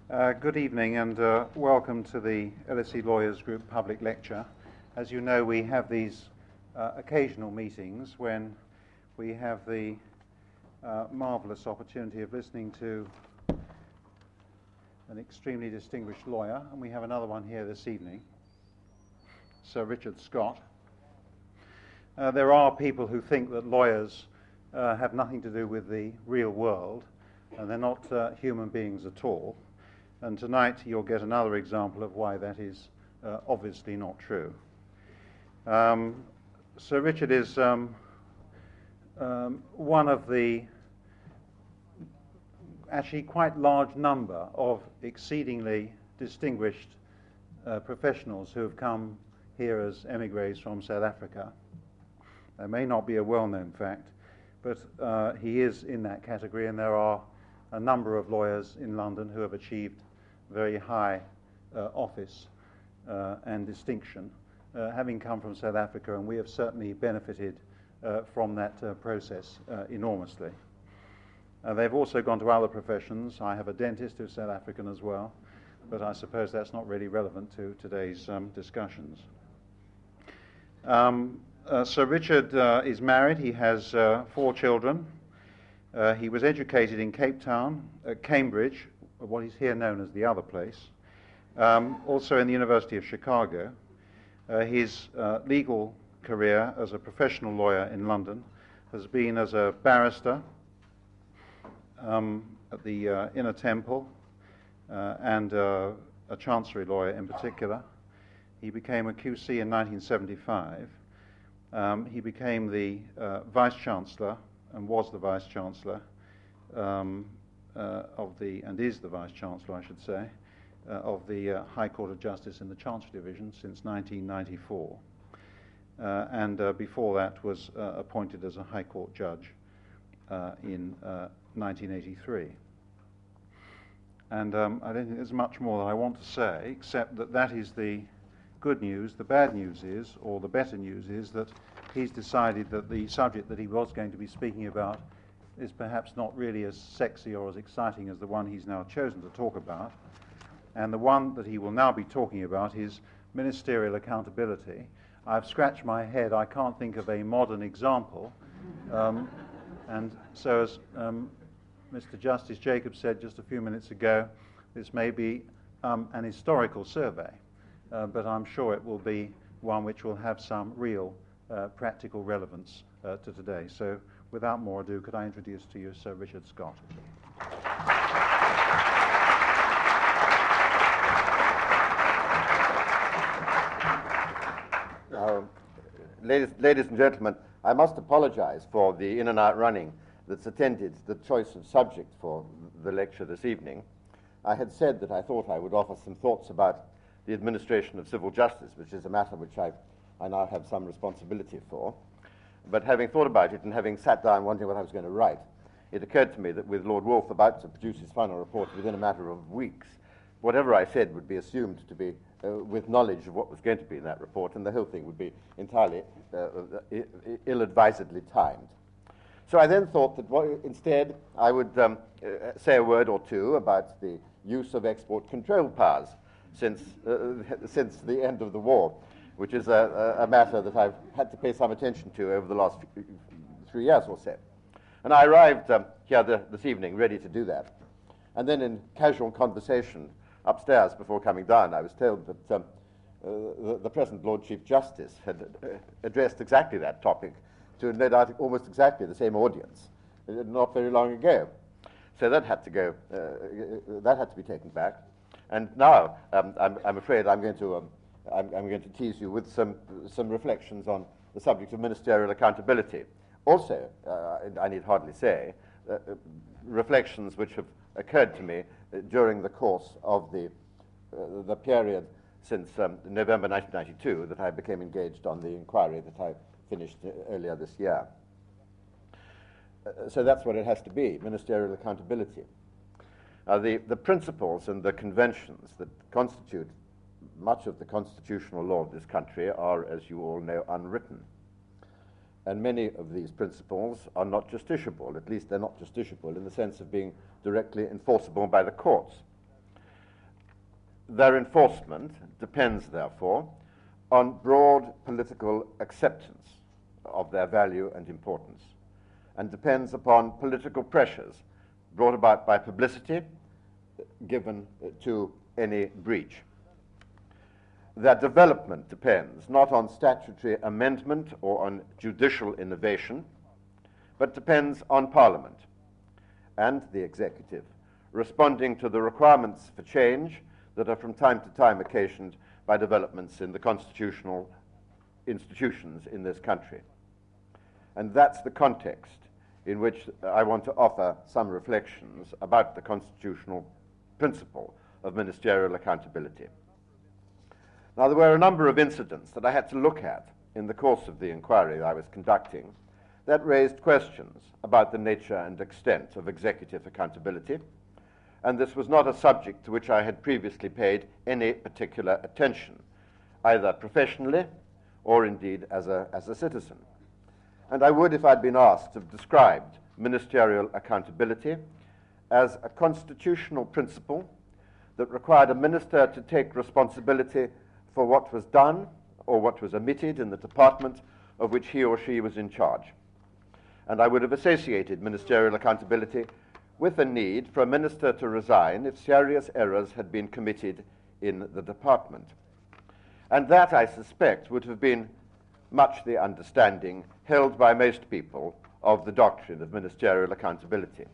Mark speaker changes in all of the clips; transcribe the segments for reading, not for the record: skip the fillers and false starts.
Speaker 1: Good evening and welcome to the LSE Lawyers Group public lecture. As you know, we have these occasional meetings when we have the marvellous opportunity of listening to an extremely distinguished lawyer, and we have another one here this evening, Sir Richard Scott. There are people who think that lawyers have nothing to do with the real world, and they're not human beings at all. And tonight you'll get another example of why that is obviously not true. Sir Richard is one of the actually quite large number of exceedingly distinguished professionals who have come here as emigres from South Africa. That may not be a well-known fact, but he is in that category, and there are a number of lawyers in London who have achieved very high office and distinction, having come from South Africa, and we have certainly benefited from that process enormously. They've also gone to other professions. I have a dentist who's South African as well, but I suppose that's not really relevant to today's discussions. Sir Richard is married. He has 4 children. He was educated in Cape Town, Cambridge, what is here known as the other place, also in the University of Chicago. His legal career as a professional lawyer in London has been as a barrister at the Inner Temple and a chancery lawyer in particular. He became a QC in 1975. He became the Vice-Chancellor and was the Vice-Chancellor and is the Vice-Chancellor, I should say, of the High Court of Justice in the Chancery Division since 1994. And before that was appointed as a High Court Judge in 1983. And I don't think there's much more that I want to say, except that that is the good news. The bad news is, or the better news is, that he's decided that the subject that he was going to be speaking about is perhaps not really as sexy or as exciting as the one he's now chosen to talk about. And the one that he will now be talking about is ministerial accountability. I've scratched my head. I can't think of a modern example. And so as Mr. Justice Jacobs said just a few minutes ago, this may be an historical survey, but I'm sure it will be one which will have some real practical relevance to today. So without more ado, could I introduce to you Sir Richard Scott.
Speaker 2: Ladies and gentlemen, I must apologize for the in and out running that's attended the choice of subject for the lecture this evening. I had said that I thought I would offer some thoughts about the administration of civil justice, which is a matter which I now have some responsibility for. But having thought about it and having sat down wondering what I was going to write, it occurred to me that with Lord Wolfe about to produce his final report within a matter of weeks, whatever I said would be assumed to be with knowledge of what was going to be in that report, and the whole thing would be entirely ill-advisedly timed. So I then thought that instead I would say a word or two about the use of export control powers since the end of the war, which is a matter that I've had to pay some attention to over the last 3 years or so. And I arrived here this evening ready to do that. And then in casual conversation upstairs before coming down, I was told that the present Lord Chief Justice had addressed exactly that topic to, no doubt, almost exactly the same audience not very long ago. So that had to go, that had to be taken back. And now I'm afraid I'm going to tease you with some reflections on the subject of ministerial accountability. Also, I need hardly say, reflections which have occurred to me during the course of the period since November 1992 that I became engaged on the inquiry that I finished earlier this year. So that's what it has to be, ministerial accountability. The principles and the conventions that constitute much of the constitutional law of this country are, as you all know, unwritten. And many of these principles are not justiciable. At least they're not justiciable in the sense of being directly enforceable by the courts. their enforcement depends, therefore, on broad political acceptance of their value and importance, and depends upon political pressures brought about by publicity given to any breach. Their development depends not on statutory amendment or on judicial innovation, but depends on Parliament and the executive responding to the requirements for change that are from time to time occasioned by developments in the constitutional institutions in this country. And that's the context in which I want to offer some reflections about the constitutional principle of ministerial accountability. Now, there were a number of incidents that I had to look at in the course of the inquiry I was conducting that raised questions about the nature and extent of executive accountability, and this was not a subject to which I had previously paid any particular attention, either professionally or indeed as a citizen. And I would, if I'd been asked, have described ministerial accountability as a constitutional principle that required a minister to take responsibility for what was done or what was omitted in the department of which he or she was in charge. And I would have associated ministerial accountability with a need for a minister to resign if serious errors had been committed in the department. And that, I suspect, would have been much the understanding held by most people of the doctrine of ministerial accountability.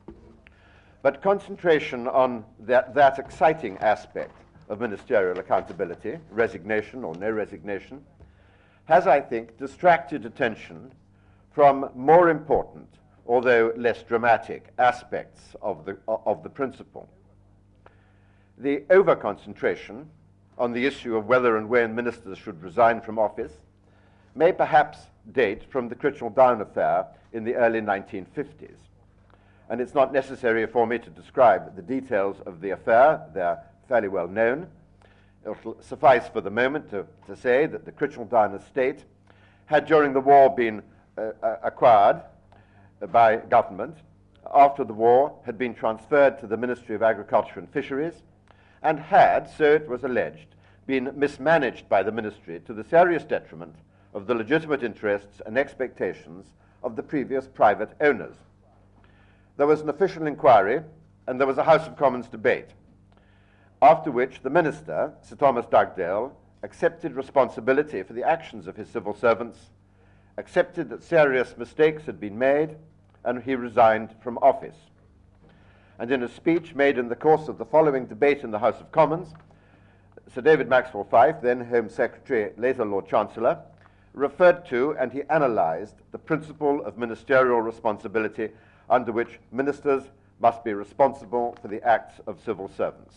Speaker 2: But concentration on that exciting aspect of ministerial accountability, resignation or no resignation, has, I think, distracted attention from more important, although less dramatic, aspects of the principle. The over-concentration on the issue of whether and when ministers should resign from office may perhaps date from the Critchell Down affair in the early 1950s. And it's not necessary for me to describe the details of the affair. They're fairly well known. It'll suffice for the moment to say that the Critchell Down estate had during the war been acquired by government, after the war had been transferred to the Ministry of Agriculture and Fisheries, and had, so it was alleged, been mismanaged by the ministry to the serious detriment of the legitimate interests and expectations of the previous private owners. There was an official inquiry, and there was a House of Commons debate, after which the minister, Sir Thomas Dugdale, accepted responsibility for the actions of his civil servants, accepted that serious mistakes had been made, and he resigned from office. And in a speech made in the course of the following debate in the House of Commons, Sir David Maxwell Fyfe, then Home Secretary, later Lord Chancellor, referred to and he analysed the principle of ministerial responsibility under which ministers must be responsible for the acts of civil servants.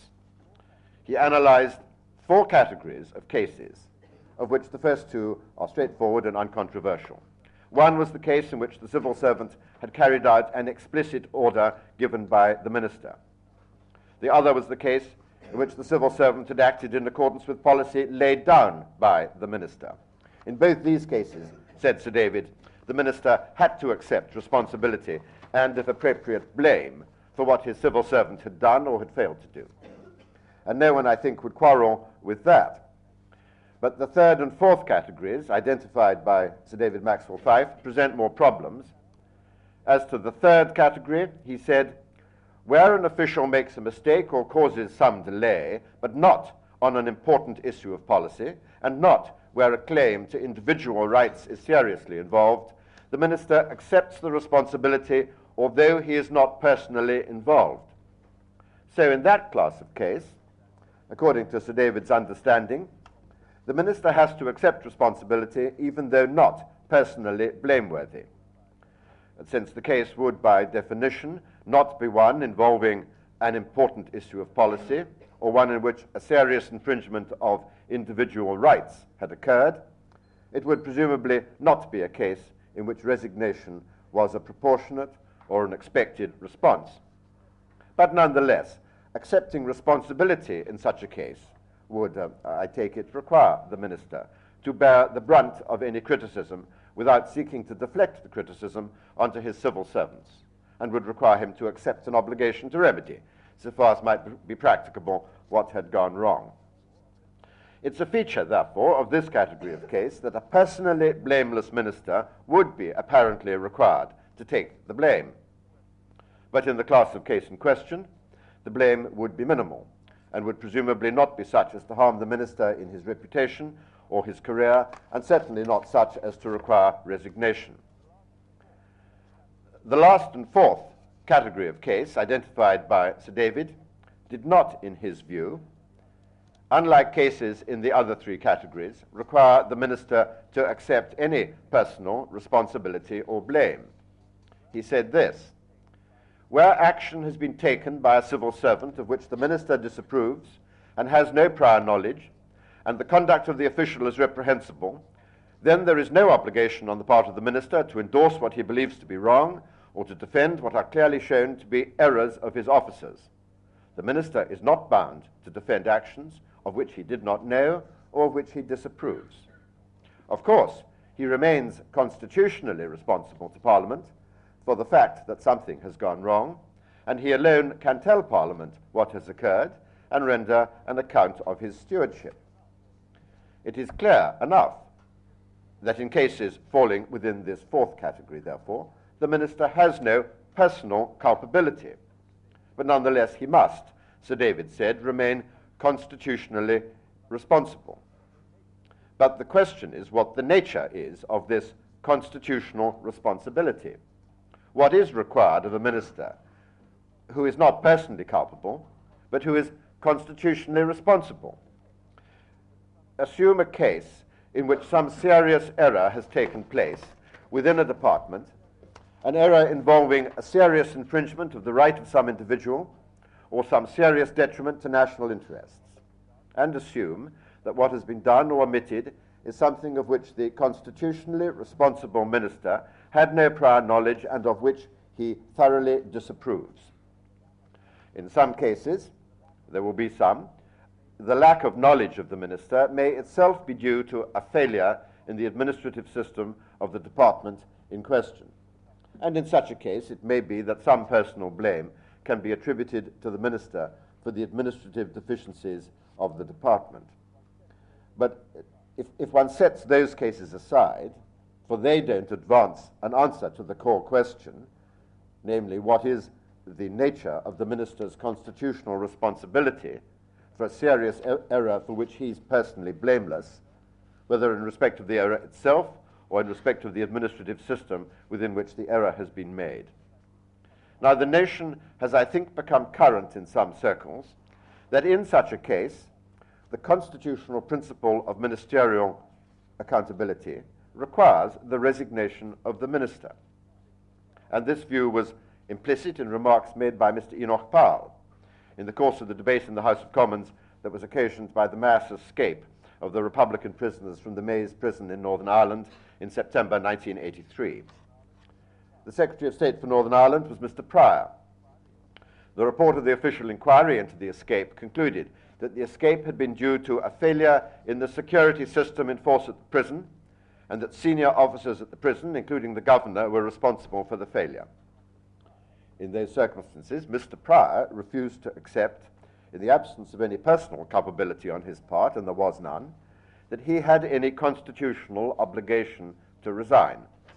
Speaker 2: He analysed 4 categories of cases, of which the first 2 are straightforward and uncontroversial. One was the case in which the civil servant had carried out an explicit order given by the minister. The other was the case in which the civil servant had acted in accordance with policy laid down by the minister. In both these cases, said Sir David, the minister had to accept responsibility and, if appropriate, blame for what his civil servant had done or had failed to do. And no one, I think, would quarrel with that. But the third and fourth categories, identified by Sir David Maxwell Fyfe, present more problems. As to the third category, he said, where an official makes a mistake or causes some delay, but not on an important issue of policy, and not where a claim to individual rights is seriously involved, the minister accepts the responsibility, although he is not personally involved. So in that class of case, according to Sir David's understanding, the minister has to accept responsibility even though not personally blameworthy. And since the case would, by definition, not be one involving an important issue of policy or one in which a serious infringement of individual rights had occurred, it would presumably not be a case in which resignation was a proportionate or an expected response. But nonetheless, accepting responsibility in such a case would, I take it, require the minister to bear the brunt of any criticism without seeking to deflect the criticism onto his civil servants, and would require him to accept an obligation to remedy so far as might be practicable, what had gone wrong. It's a feature, therefore, of this category of case that a personally blameless minister would be apparently required to take the blame. But in the class of case in question, the blame would be minimal and would presumably not be such as to harm the minister in his reputation or his career, and certainly not such as to require resignation. The last and fourth category of case identified by Sir David did not, in his view, unlike cases in the other three categories, require the minister to accept any personal responsibility or blame. He said this: where action has been taken by a civil servant of which the minister disapproves and has no prior knowledge, and the conduct of the official is reprehensible, then there is no obligation on the part of the minister to endorse what he believes to be wrong or to defend what are clearly shown to be errors of his officers. The minister is not bound to defend actions of which he did not know or of which he disapproves. Of course, he remains constitutionally responsible to Parliament for the fact that something has gone wrong, and he alone can tell Parliament what has occurred and render an account of his stewardship. It is clear enough that in cases falling within this fourth category, therefore, the minister has no personal culpability, but nonetheless he must, Sir David said, remain constitutionally responsible. But the question is what the nature is of this constitutional responsibility. What is required of a minister who is not personally culpable, but who is constitutionally responsible? Assume a case in which some serious error has taken place within a department, an error involving a serious infringement of the right of some individual or some serious detriment to national interests, and assume that what has been done or omitted is something of which the constitutionally responsible minister had no prior knowledge and of which he thoroughly disapproves. In some cases, there will be some, the lack of knowledge of the minister may itself be due to a failure in the administrative system of the department in question. And in such a case, it may be that some personal blame can be attributed to the minister for the administrative deficiencies of the department. But if one sets those cases aside, for they don't advance an answer to the core question, namely, what is the nature of the minister's constitutional responsibility for a serious error for which he's personally blameless, whether in respect of the error itself or in respect of the administrative system within which the error has been made. Now, the notion has, I think, become current in some circles that in such a case, the constitutional principle of ministerial accountability requires the resignation of the minister. And this view was implicit in remarks made by Mr. Enoch Powell in the course of the debate in the House of Commons that was occasioned by the mass escape of the Republican prisoners from the Maze prison in Northern Ireland in September 1983. The Secretary of State for Northern Ireland was Mr. Pryor. The report of the official inquiry into the escape concluded that the escape had been due to a failure in the security system in force at the prison, and that senior officers at the prison, including the governor, were responsible for the failure. In those circumstances, Mr. Pryor refused to accept, in the absence of any personal culpability on his part, and there was none, that he had any constitutional obligation to resign.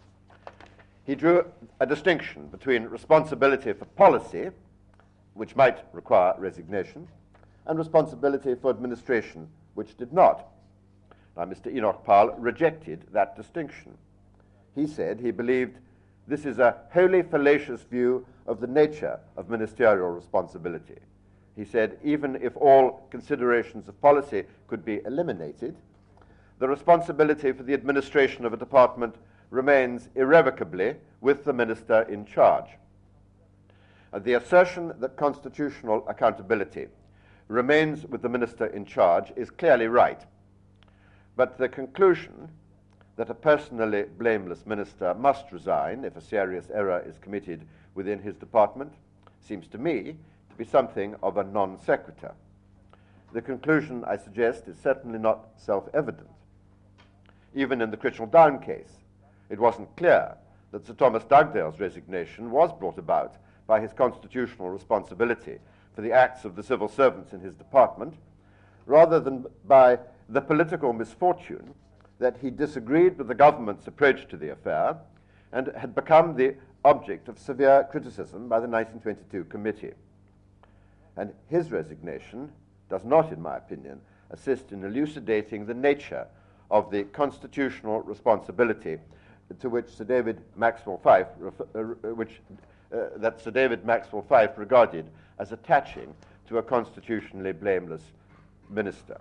Speaker 2: He drew a distinction between responsibility for policy, which might require resignation, and responsibility for administration, which did not. Now, Mr. Enoch Powell rejected that distinction. He said he believed this is a wholly fallacious view of the nature of ministerial responsibility. He said even if all considerations of policy could be eliminated, the responsibility for the administration of a department remains irrevocably with the minister in charge. The assertion that constitutional accountability remains with the minister in charge is clearly right. But the conclusion that a personally blameless minister must resign if a serious error is committed within his department seems to me to be something of a non sequitur. The conclusion, I suggest, is certainly not self-evident. Even in the Critchell Down case, it wasn't clear that Sir Thomas Dugdale's resignation was brought about by his constitutional responsibility for the acts of the civil servants in his department, rather than by the political misfortune that he disagreed with the government's approach to the affair and had become the object of severe criticism by the 1922 committee. And his resignation does not, in my opinion, assist in elucidating the nature of the constitutional responsibility to which Sir David Maxwell Fyfe, that Sir David Maxwell Fyfe regarded as attaching to a constitutionally blameless minister.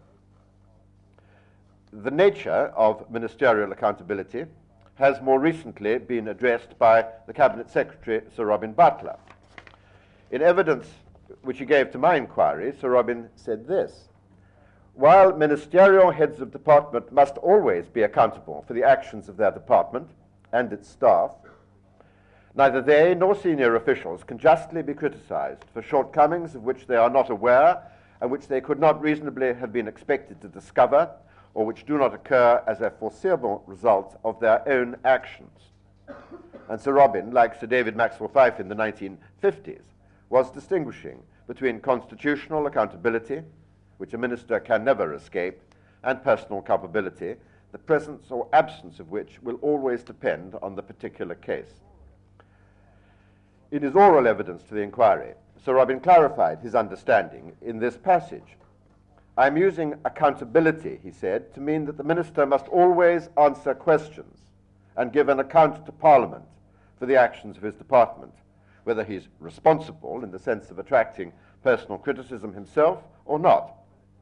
Speaker 2: The nature of ministerial accountability has more recently been addressed by the Cabinet Secretary, Sir Robin Butler. In evidence which he gave to my inquiry, Sir Robin said this: "While ministerial heads of department must always be accountable for the actions of their department and its staff, neither they nor senior officials can justly be criticized for shortcomings of which they are not aware and which they could not reasonably have been expected to discover, or which do not occur as a foreseeable result of their own actions." And Sir Robin, like Sir David Maxwell Fyfe in the 1950s, was distinguishing between constitutional accountability, which a minister can never escape, and personal culpability, the presence or absence of which will always depend on the particular case. In his oral evidence to the inquiry, Sir Robin clarified his understanding in this passage. "I am using accountability," he said, "to mean that the minister must always answer questions and give an account to Parliament for the actions of his department, whether he's responsible in the sense of attracting personal criticism himself or not.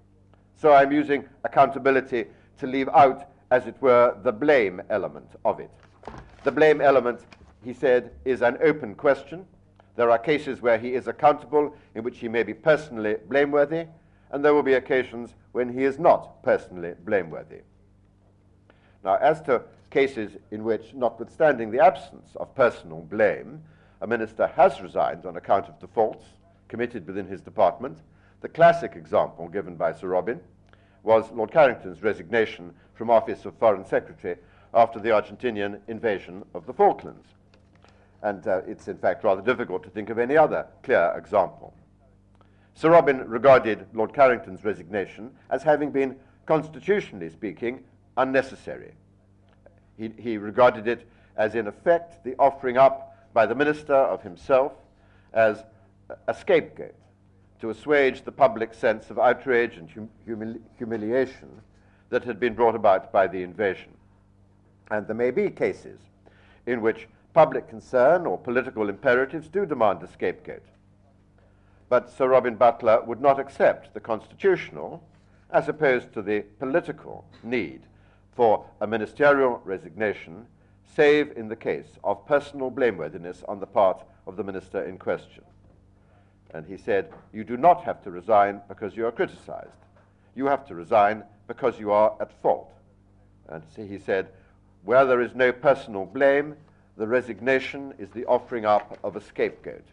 Speaker 2: So I'm using accountability to leave out, as it were, the blame element of it. The blame element," he said, "is an open question. There are cases where he is accountable in which he may be personally blameworthy, and there will be occasions when he is not personally blameworthy." Now, as to cases in which, notwithstanding the absence of personal blame, a minister has resigned on account of defaults committed within his department, the classic example given by Sir Robin was Lord Carrington's resignation from office of Foreign Secretary after the Argentinian invasion of the Falklands. And it's in fact rather difficult to think of any other clear example. Sir Robin regarded Lord Carrington's resignation as having been, constitutionally speaking, unnecessary. He regarded it as, in effect, the offering up by the minister of himself as a scapegoat to assuage the public sense of outrage and humiliation that had been brought about by the invasion. And there may be cases in which public concern or political imperatives do demand a scapegoat. But Sir Robin Butler would not accept the constitutional, as opposed to the political, need for a ministerial resignation, save in the case of personal blameworthiness on the part of the minister in question. And he said, "You do not have to resign because you are criticized. You have to resign because you are at fault." And so he said, "Where there is no personal blame, the resignation is the offering up of a scapegoat."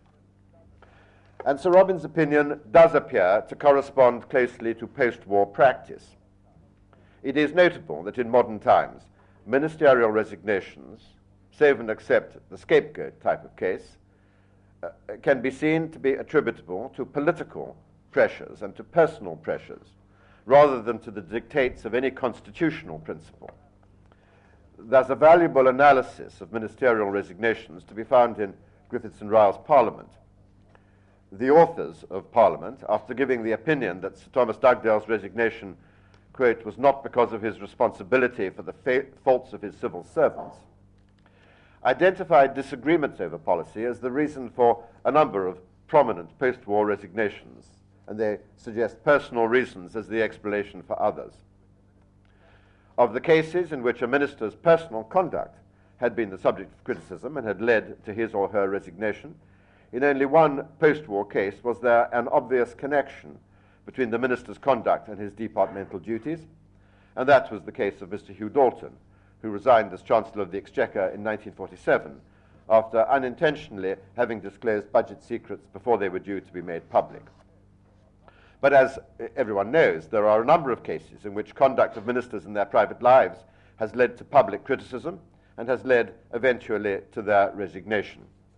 Speaker 2: And Sir Robin's opinion does appear to correspond closely to post-war practice. It is notable that in modern times, ministerial resignations, save and except the scapegoat type of case, can be seen to be attributable to political pressures and to personal pressures, rather than to the dictates of any constitutional principle. There's a valuable analysis of ministerial resignations to be found in Griffiths and Ryle's Parliament. The authors of Parliament, after giving the opinion that Sir Thomas Dugdale's resignation, quote, "was not because of his responsibility for the faults of his civil servants," identified disagreements over policy as the reason for a number of prominent post-war resignations, and they suggest personal reasons as the explanation for others. Of the cases in which a minister's personal conduct had been the subject of criticism and had led to his or her resignation, in only one post-war case was there an obvious connection between the minister's conduct and his departmental duties, and that was the case of Mr. Hugh Dalton, who resigned as Chancellor of the Exchequer in 1947 after unintentionally having disclosed budget secrets before they were due to be made public. But as everyone knows, there are a number of cases in which conduct of ministers in their private lives has led to public criticism and has led eventually to their resignation.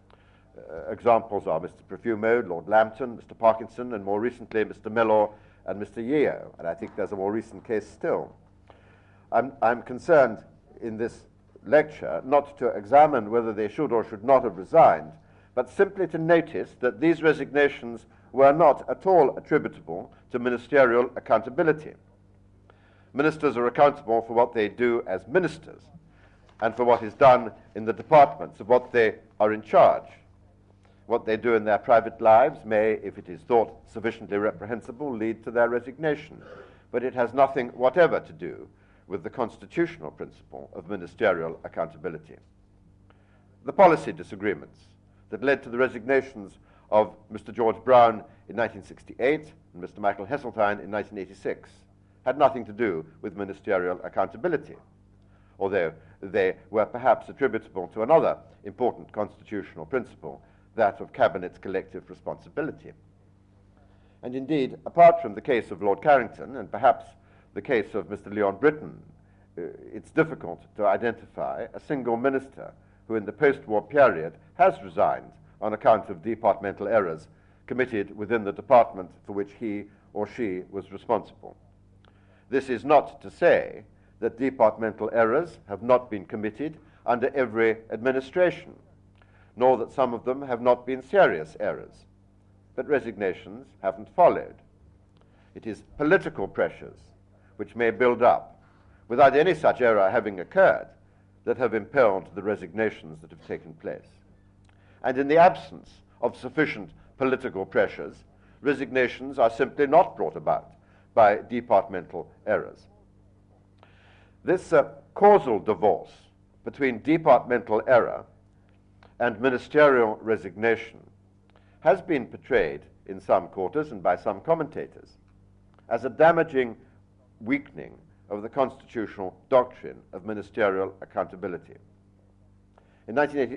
Speaker 2: Examples are Mr. Profumo, Lord Lambton, Mr. Parkinson, and more recently Mr. Mellor and Mr. Yeo. And I think there's a more recent case still. I'm concerned in this lecture not to examine whether they should or should not have resigned, but simply to notice that these resignations were not at all attributable to ministerial accountability. Ministers are accountable for what they do as ministers and for what is done in the departments of what they are in charge. What they do in their private lives may, if it is thought sufficiently reprehensible, lead to their resignation, but it has nothing whatever to do with the constitutional principle of ministerial accountability. The policy disagreements that led to the resignations of Mr. George Brown in 1968 and Mr. Michael Heseltine in 1986 had nothing to do with ministerial accountability, although they were perhaps attributable to another important constitutional principle, that of Cabinet's collective responsibility. And indeed, apart from the case of Lord Carrington and perhaps the case of Mr. Leon Britton, it's difficult to identify a single minister who in the post-war period has resigned on account of departmental errors committed within the department for which he or she was responsible. This is not to say that departmental errors have not been committed under every administration, nor that some of them have not been serious errors, but resignations haven't followed. It is political pressures which may build up without any such error having occurred that have impelled the resignations that have taken place. And in the absence of sufficient political pressures, resignations are simply not brought about by departmental errors. This causal divorce between departmental error and ministerial resignation has been portrayed in some quarters and by some commentators as a damaging weakening of the constitutional doctrine of ministerial accountability. In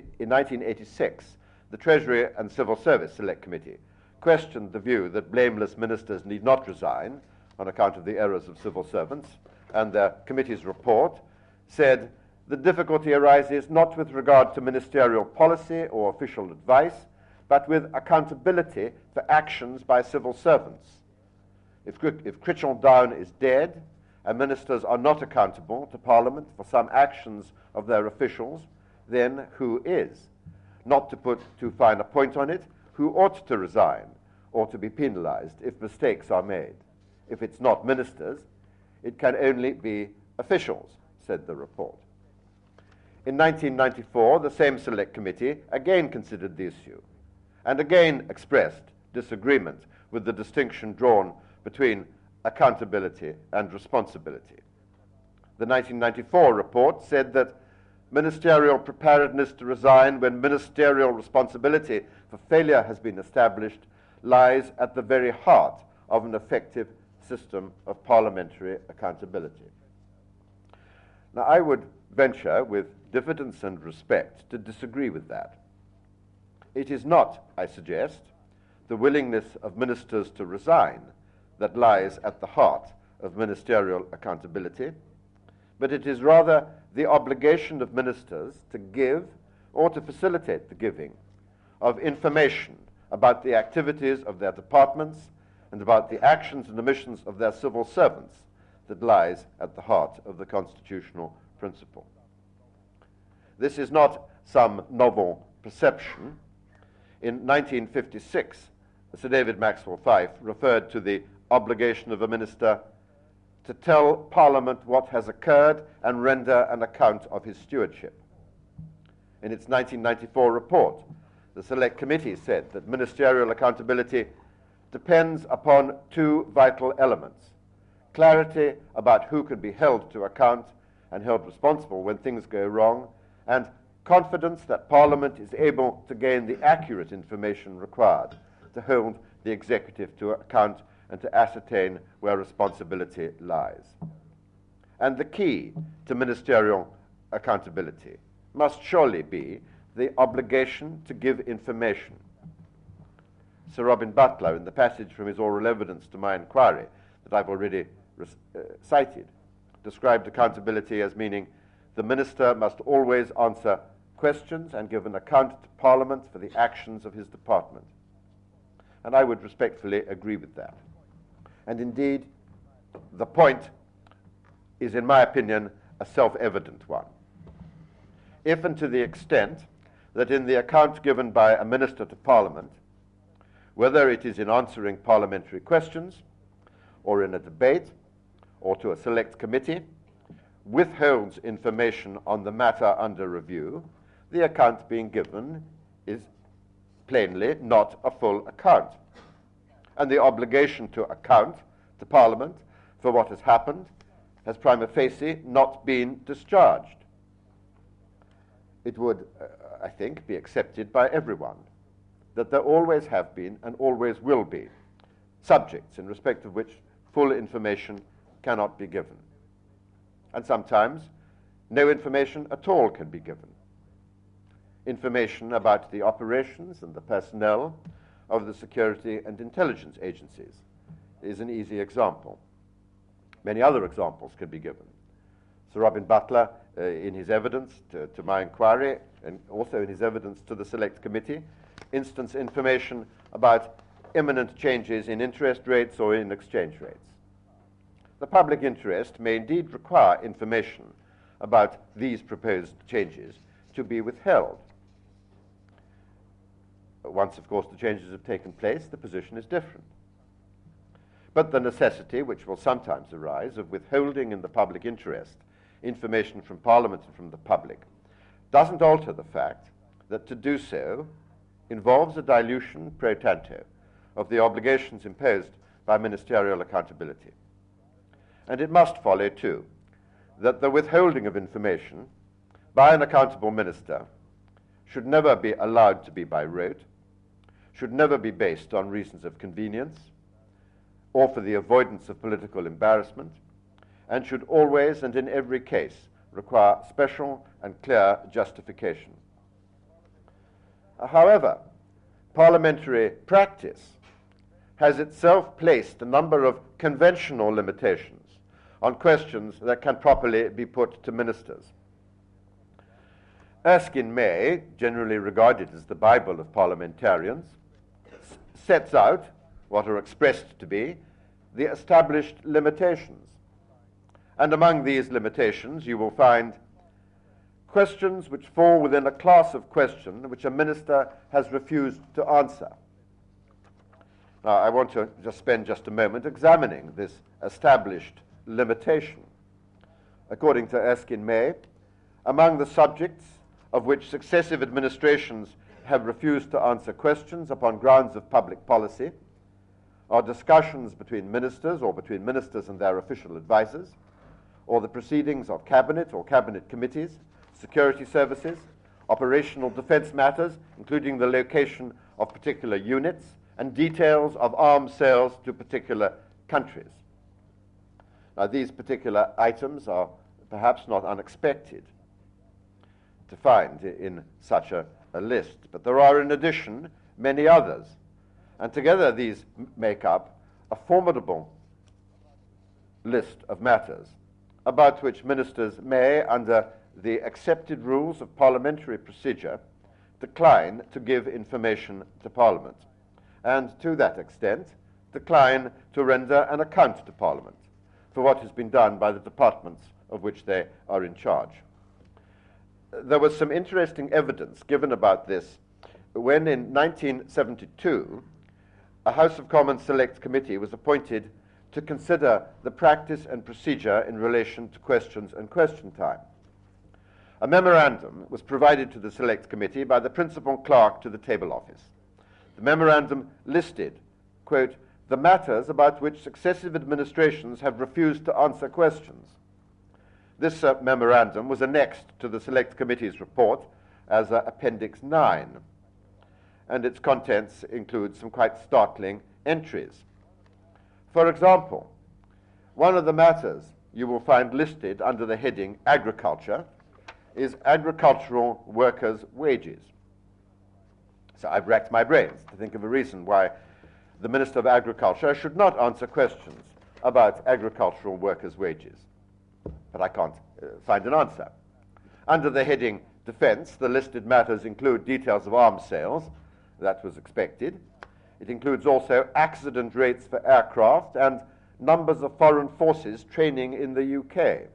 Speaker 2: 1986, the Treasury and Civil Service Select Committee questioned the view that blameless ministers need not resign on account of the errors of civil servants, and the committee's report said the difficulty arises not with regard to ministerial policy or official advice, but with accountability for actions by civil servants. If Critchell Down is dead, and ministers are not accountable to Parliament for some actions of their officials, then who is? Not to put too fine a point on it, who ought to resign or to be penalized if mistakes are made? If it's not ministers, it can only be officials, said the report. In 1994, the same Select Committee again considered the issue and again expressed disagreement with the distinction drawn between accountability and responsibility. The 1994 report said that ministerial preparedness to resign when ministerial responsibility for failure has been established lies at the very heart of an effective system of parliamentary accountability. Now, I would venture with diffidence and respect to disagree with that. It is not, I suggest, the willingness of ministers to resign that lies at the heart of ministerial accountability, but it is rather the obligation of ministers to give or to facilitate the giving of information about the activities of their departments and about the actions and omissions of their civil servants that lies at the heart of the constitutional principle. This is not some novel perception. In 1956, Sir David Maxwell Fyfe referred to the obligation of a minister to tell Parliament what has occurred and render an account of his stewardship. In its 1994 report, the Select Committee said that ministerial accountability depends upon two vital elements: clarity about who can be held to account and held responsible when things go wrong, and confidence that Parliament is able to gain the accurate information required to hold the executive to account and to ascertain where responsibility lies. And the key to ministerial accountability must surely be the obligation to give information. Sir Robin Butler, in the passage from his oral evidence to my inquiry that I've already cited, described accountability as meaning the minister must always answer questions and give an account to Parliament for the actions of his department. And I would respectfully agree with that. And indeed, the point is, in my opinion, a self-evident one. If and to the extent that in the account given by a minister to Parliament, whether it is in answering parliamentary questions or in a debate or to a select committee, withholds information on the matter under review, the account being given is plainly not a full account. And the obligation to account to Parliament for what has happened has prima facie not been discharged. It would, I think, be accepted by everyone that there always have been and always will be subjects in respect of which full information cannot be given. And sometimes no information at all can be given. Information about the operations and the personnel of the security and intelligence agencies is an easy example. Many other examples can be given. Sir Robin Butler, in his evidence to my inquiry, and also in his evidence to the Select Committee, instanced information about imminent changes in interest rates or in exchange rates. The public interest may indeed require information about these proposed changes to be withheld. Once, of course, the changes have taken place, the position is different. But the necessity, which will sometimes arise, of withholding in the public interest information from Parliament and from the public, doesn't alter the fact that to do so involves a dilution pro tanto of the obligations imposed by ministerial accountability. And it must follow, too, that the withholding of information by an accountable minister should never be allowed to be by rote, should never be based on reasons of convenience or for the avoidance of political embarrassment, and should always and in every case require special and clear justification. However, parliamentary practice has itself placed a number of conventional limitations on questions that can properly be put to ministers. Erskine May, generally regarded as the Bible of parliamentarians, sets out what are expressed to be the established limitations. And among these limitations you will find questions which fall within a class of question which a minister has refused to answer. Now, I want to just spend just a moment examining this established limitation. According to Erskine May, among the subjects of which successive administrations have refused to answer questions upon grounds of public policy are discussions between ministers or between ministers and their official advisers, or the proceedings of cabinet or cabinet committees, security services, operational defense matters, including the location of particular units, and details of arms sales to particular countries. Now, these particular items are perhaps not unexpected to find in such a list, but there are in addition many others, and together these make up a formidable list of matters about which ministers may, under the accepted rules of parliamentary procedure, decline to give information to Parliament, and to that extent decline to render an account to Parliament for what has been done by the departments of which they are in charge. There was some interesting evidence given about this when in 1972 a House of Commons Select Committee was appointed to consider the practice and procedure in relation to questions and question time. A memorandum was provided to the Select Committee by the Principal Clerk to the Table Office. The memorandum listed, quote, the matters about which successive administrations have refused to answer questions. This memorandum was annexed to the Select Committee's report as Appendix 9, and its contents include some quite startling entries. For example, one of the matters you will find listed under the heading Agriculture is agricultural workers' wages. So I've racked my brains to think of a reason why the Minister of Agriculture should not answer questions about agricultural workers' wages. But I can't find an answer. Under the heading defense, the listed matters include details of arms sales. That was expected. It includes also accident rates for aircraft and numbers of foreign forces training in the UK.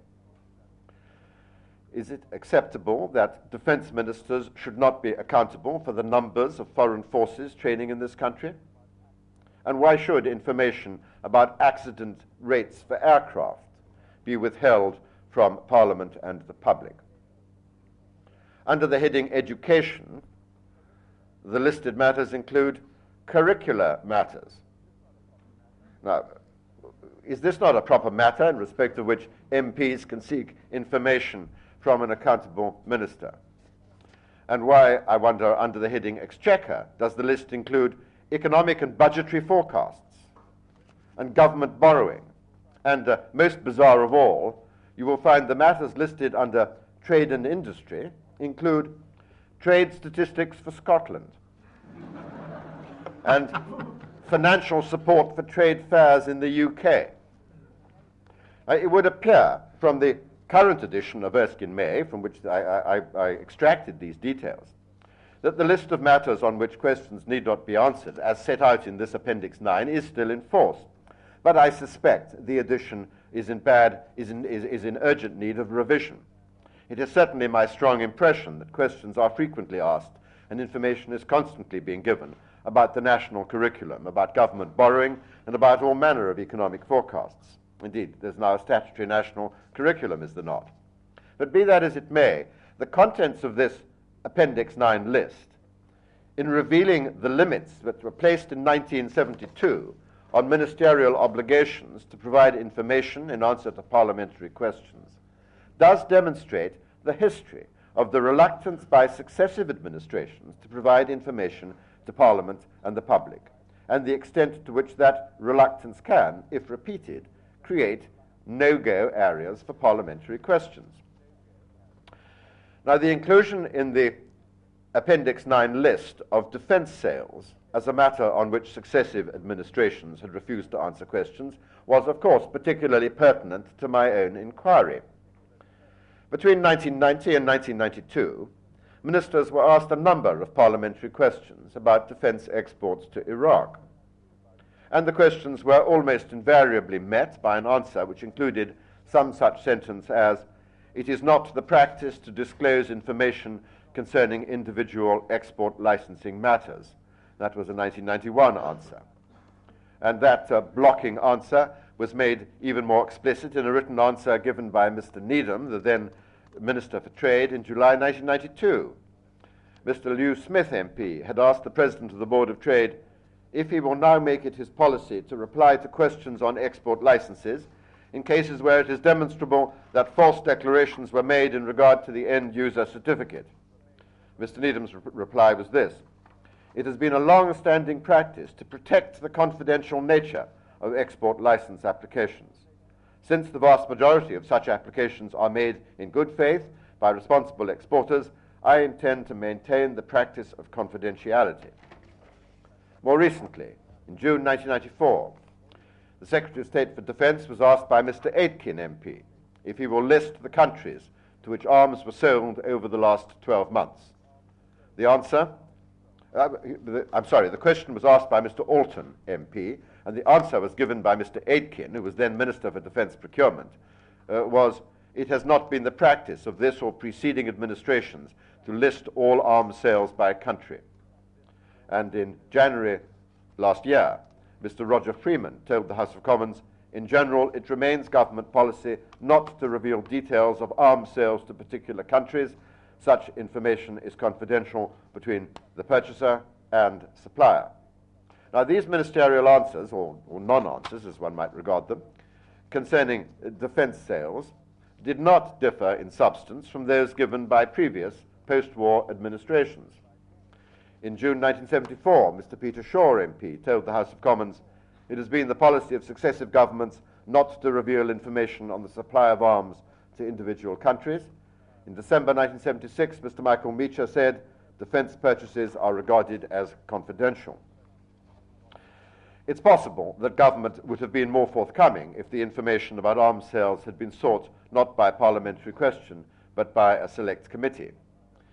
Speaker 2: Is it acceptable that defense ministers should not be accountable for the numbers of foreign forces training in this country? And why should information about accident rates for aircraft be withheld from Parliament and the public? Under the heading Education, the listed matters include curricular matters. Now, is this not a proper matter in respect of which MPs can seek information from an accountable minister? And why, I wonder, under the heading Exchequer, does the list include economic and budgetary forecasts and government borrowing? And most bizarre of all, you will find the matters listed under Trade and Industry include trade statistics for Scotland and financial support for trade fairs in the UK. It would appear from the current edition of Erskine May, from which I extracted these details, that the list of matters on which questions need not be answered, as set out in this Appendix 9, is still in force. But I suspect the edition is in urgent need of revision. It is certainly my strong impression that questions are frequently asked and information is constantly being given about the national curriculum, about government borrowing, and about all manner of economic forecasts. Indeed, there's now a statutory national curriculum, is there not? But be that as it may, the contents of this Appendix 9 list, in revealing the limits that were placed in 1972 on ministerial obligations to provide information in answer to parliamentary questions, does demonstrate the history of the reluctance by successive administrations to provide information to Parliament and the public, and the extent to which that reluctance can, if repeated, create no-go areas for parliamentary questions. Now, the inclusion in the Appendix 9 list of defense sales as a matter on which successive administrations had refused to answer questions was, of course, particularly pertinent to my own inquiry. Between 1990 and 1992, ministers were asked a number of parliamentary questions about defense exports to Iraq. And the questions were almost invariably met by an answer which included some such sentence as, "It is not the practice to disclose information concerning individual export licensing matters." That was a 1991 answer. And that blocking answer was made even more explicit in a written answer given by Mr. Needham, the then Minister for Trade, in July 1992. Mr. Lew Smith MP had asked the President of the Board of Trade if he will now make it his policy to reply to questions on export licenses in cases where it is demonstrable that false declarations were made in regard to the end-user certificate. Mr. Needham's reply was this: "It has been a long-standing practice to protect the confidential nature of export license applications. Since the vast majority of such applications are made in good faith by responsible exporters, I intend to maintain the practice of confidentiality." More recently, in June 1994, the Secretary of State for Defense was asked by Mr. Aitken MP if he will list the countries to which arms were sold over the last 12 months. The question was asked by Mr. Alton MP, and the answer was given by Mr. Aitken, who was then Minister for Defense Procurement, was, "It has not been the practice of this or preceding administrations to list all arms sales by country." And in January last year, Mr. Roger Freeman told the House of Commons, "In general, it remains government policy not to reveal details of arms sales to particular countries. Such information is confidential between the purchaser and supplier." Now, these ministerial answers, or non-answers as one might regard them, concerning defense sales did not differ in substance from those given by previous post-war administrations. In June 1974, Mr. Peter Shaw MP told the House of Commons, "It has been the policy of successive governments not to reveal information on the supply of arms to individual countries." In December 1976, Mr. Michael Meacher said, "Defense purchases are regarded as confidential." It's possible that government would have been more forthcoming if the information about arms sales had been sought not by parliamentary question, but by a select committee.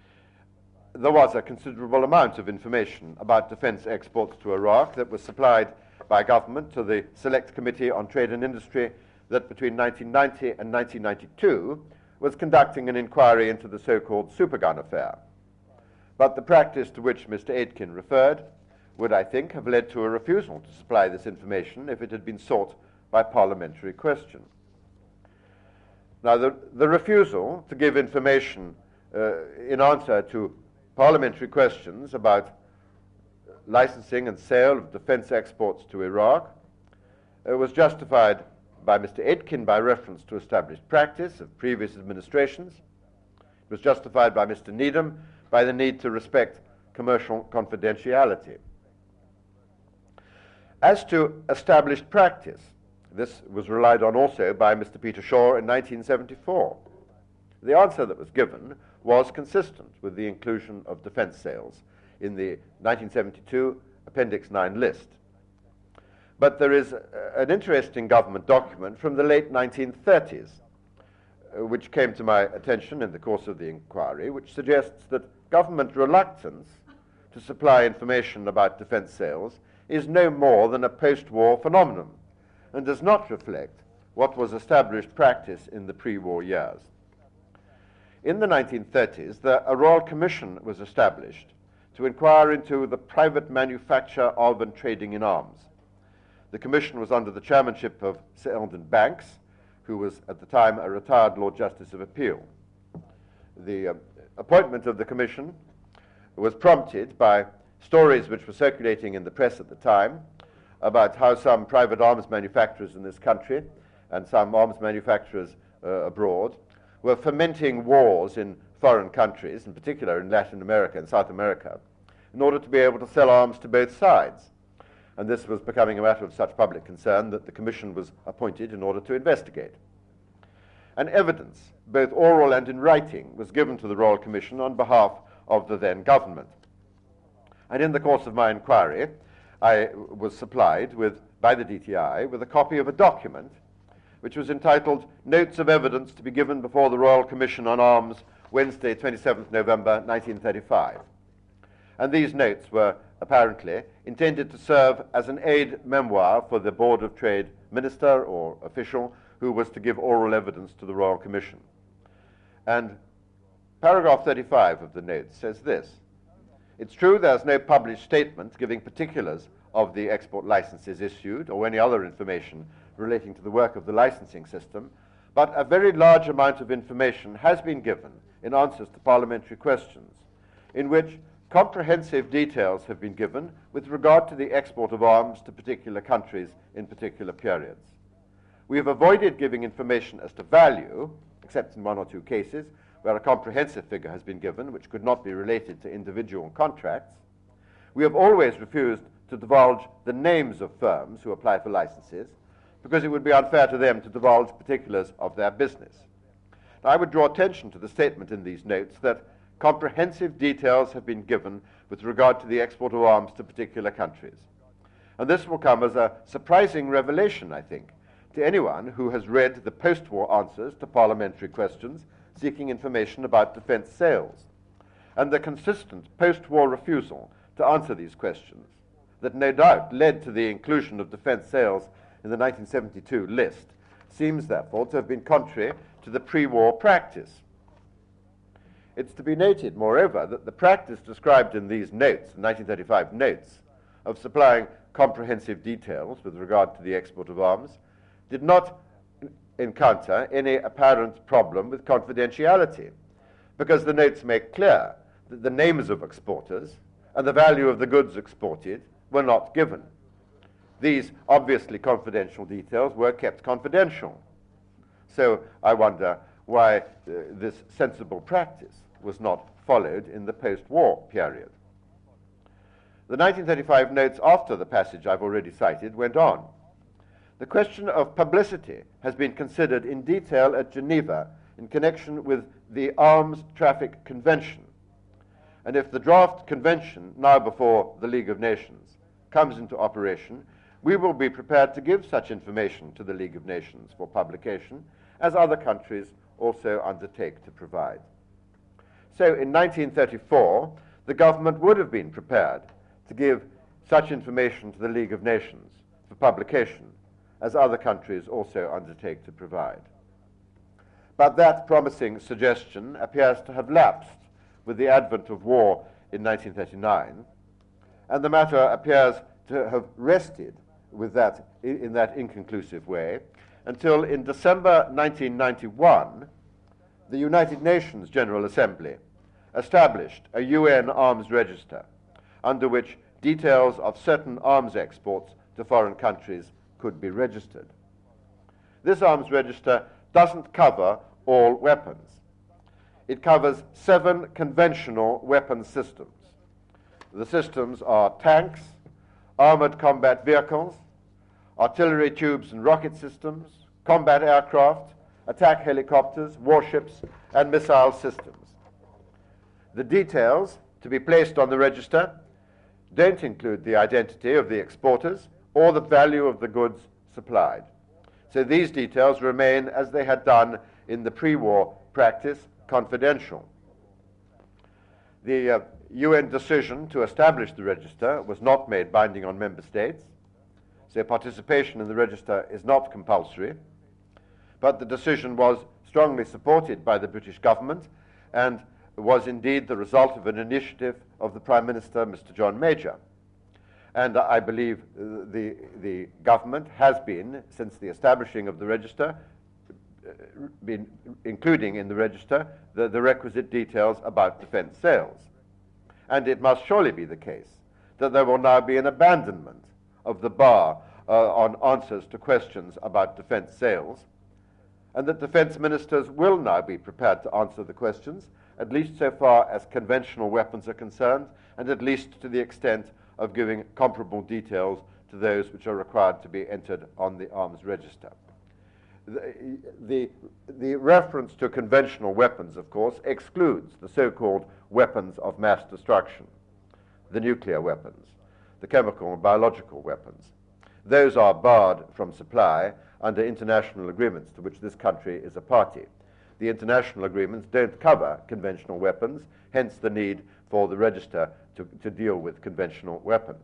Speaker 2: there was a considerable amount of information about defense exports to Iraq that was supplied by government to the Select Committee on Trade and Industry that between 1990 and 1992 was conducting an inquiry into the so-called Supergun affair. But the practice to which Mr. Aitken referred would, I think, have led to a refusal to supply this information if it had been sought by parliamentary question. Now, the refusal to give information in answer to parliamentary questions about licensing and sale of defense exports to Iraq was justified by Mr. Aitken by reference to established practice of previous administrations. It was justified by Mr. Needham by the need to respect commercial confidentiality. As to established practice, this was relied on also by Mr. Peter Shaw in 1974. The answer that was given was consistent with the inclusion of defense sales in the 1972 Appendix 9 list. But there is an interesting government document from the late 1930s, which came to my attention in the course of the inquiry, which suggests that government reluctance to supply information about defense sales is no more than a post-war phenomenon and does not reflect what was established practice in the pre-war years. In the 1930s, a Royal Commission was established to inquire into the private manufacture of and trading in arms. The commission was under the chairmanship of Sir Eldon Banks, who was at the time a retired Lord Justice of Appeal. The appointment of the commission was prompted by stories which were circulating in the press at the time about how some private arms manufacturers in this country and some arms manufacturers abroad were fomenting wars in foreign countries, in particular in Latin America and South America, in order to be able to sell arms to both sides. And this was becoming a matter of such public concern that the commission was appointed in order to investigate. And evidence, both oral and in writing, was given to the Royal Commission on behalf of the then government. And in the course of my inquiry, I was supplied by the DTI with a copy of a document which was entitled Notes of Evidence to be given before the Royal Commission on Arms, Wednesday, 27th November, 1935. And these notes were apparently intended to serve as an aid memoir for the Board of Trade minister or official who was to give oral evidence to the Royal Commission. And paragraph 35 of the notes says this: "It's true there's no published statement giving particulars of the export licenses issued or any other information relating to the work of the licensing system, but a very large amount of information has been given in answers to parliamentary questions, in which comprehensive details have been given with regard to the export of arms to particular countries in particular periods. We have avoided giving information as to value, except in one or two cases where a comprehensive figure has been given which could not be related to individual contracts. We have always refused to divulge the names of firms who apply for licenses because it would be unfair to them to divulge particulars of their business." Now, I would draw attention to the statement in these notes that comprehensive details have been given with regard to the export of arms to particular countries. And this will come as a surprising revelation, I think, to anyone who has read the post-war answers to parliamentary questions seeking information about defense sales, and the consistent post-war refusal to answer these questions that no doubt led to the inclusion of defense sales in the 1972 list seems therefore to have been contrary to the pre-war practice. It's to be noted, moreover, that the practice described in these notes, 1935 notes, of supplying comprehensive details with regard to the export of arms did not encounter any apparent problem with confidentiality, because the notes make clear that the names of exporters and the value of the goods exported were not given. These obviously confidential details were kept confidential. So I wonder why this sensible practice was not followed in the post-war period. The 1935 notes after the passage I've already cited went on. The question of publicity has been considered in detail at Geneva in connection with the Arms Traffic Convention. And if the draft convention, now before the League of Nations, comes into operation, we will be prepared to give such information to the League of Nations for publication, as other countries also undertake to provide. So in 1934, the government would have been prepared to give such information to the League of Nations for publication, as other countries also undertake to provide. But that promising suggestion appears to have lapsed with the advent of war in 1939, and the matter appears to have rested with that, in that inconclusive way until in December 1991, the United Nations General Assembly established a UN arms register under which details of certain arms exports to foreign countries could be registered. This arms register doesn't cover all weapons. It covers 7 conventional weapon systems. The systems are tanks, armored combat vehicles, artillery tubes and rocket systems, combat aircraft, attack helicopters, warships, and missile systems. The details to be placed on the register don't include the identity of the exporters or the value of the goods supplied. So these details remain, as they had done in the pre-war practice, confidential. The UN decision to establish the register was not made binding on member states, so participation in the register is not compulsory, but the decision was strongly supported by the British government and was indeed the result of an initiative of the Prime Minister, Mr. John Major. And I believe the government has been, since the establishing of the register, been including in the register the requisite details about defence sales. And it must surely be the case that there will now be an abandonment of the bar on answers to questions about defence sales, and that defence ministers will now be prepared to answer the questions, at least so far as conventional weapons are concerned, and at least to the extent of giving comparable details to those which are required to be entered on the arms register. The reference to conventional weapons, of course, excludes the so-called weapons of mass destruction, the nuclear weapons, the chemical and biological weapons. Those are barred from supply under international agreements to which this country is a party. The international agreements don't cover conventional weapons, hence the need for the register to deal with conventional weapons.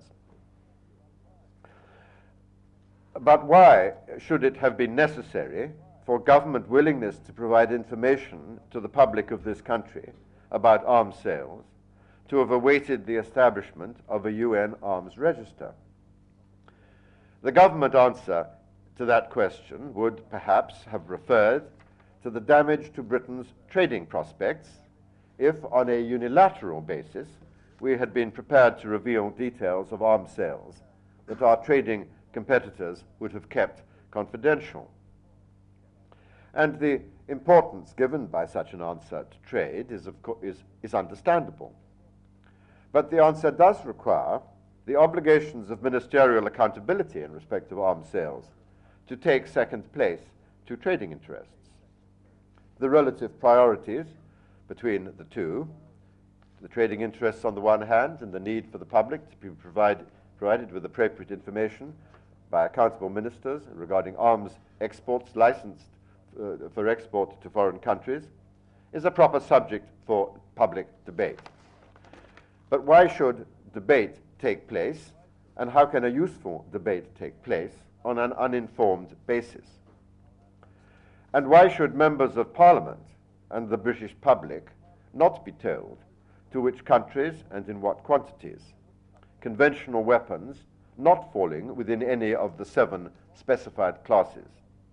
Speaker 2: But why should it have been necessary for government willingness to provide information to the public of this country about arms sales to have awaited the establishment of a UN arms register? The government answer to that question would perhaps have referred to the damage to Britain's trading prospects if, on a unilateral basis, we had been prepared to reveal details of arms sales that our trading competitors would have kept confidential. And the importance given by such an answer to trade is understandable. But the answer does require the obligations of ministerial accountability in respect of arms sales to take second place to trading interests. The relative priorities between the two, the trading interests on the one hand and the need for the public to be provided with appropriate information by accountable ministers regarding arms exports licensed for export to foreign countries, is a proper subject for public debate. But why should debate take place, and how can a useful debate take place on an uninformed basis? And why should members of Parliament and the British public not be told to which countries and in what quantities conventional weapons not falling within any of the 7 specified classes,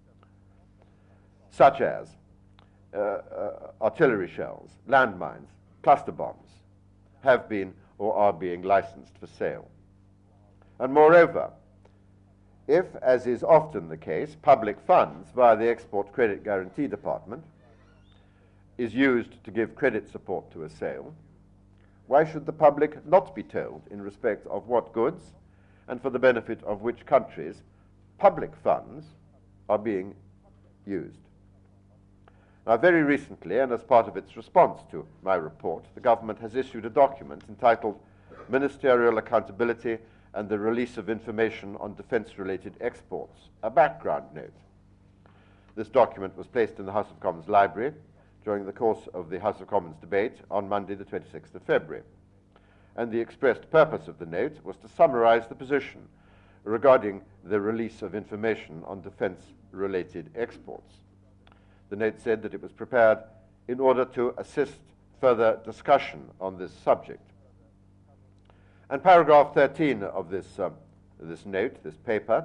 Speaker 2: such as artillery shells, landmines, cluster bombs, have been or are being licensed for sale? And moreover, if, as is often the case, public funds via the Export Credit Guarantee Department is used to give credit support to a sale, why should the public not be told in respect of what goods and for the benefit of which countries public funds are being used? Now, very recently, and as part of its response to my report, the government has issued a document entitled Ministerial Accountability and the Release of Information on Defence-Related Exports, a background note. This document was placed in the House of Commons library during the course of the House of Commons debate on Monday, the 26th of February. and the expressed purpose of the note was to summarize the position regarding the release of information on defense-related exports. The note said that it was prepared in order to assist further discussion on this subject. And paragraph 13 of this note, this paper,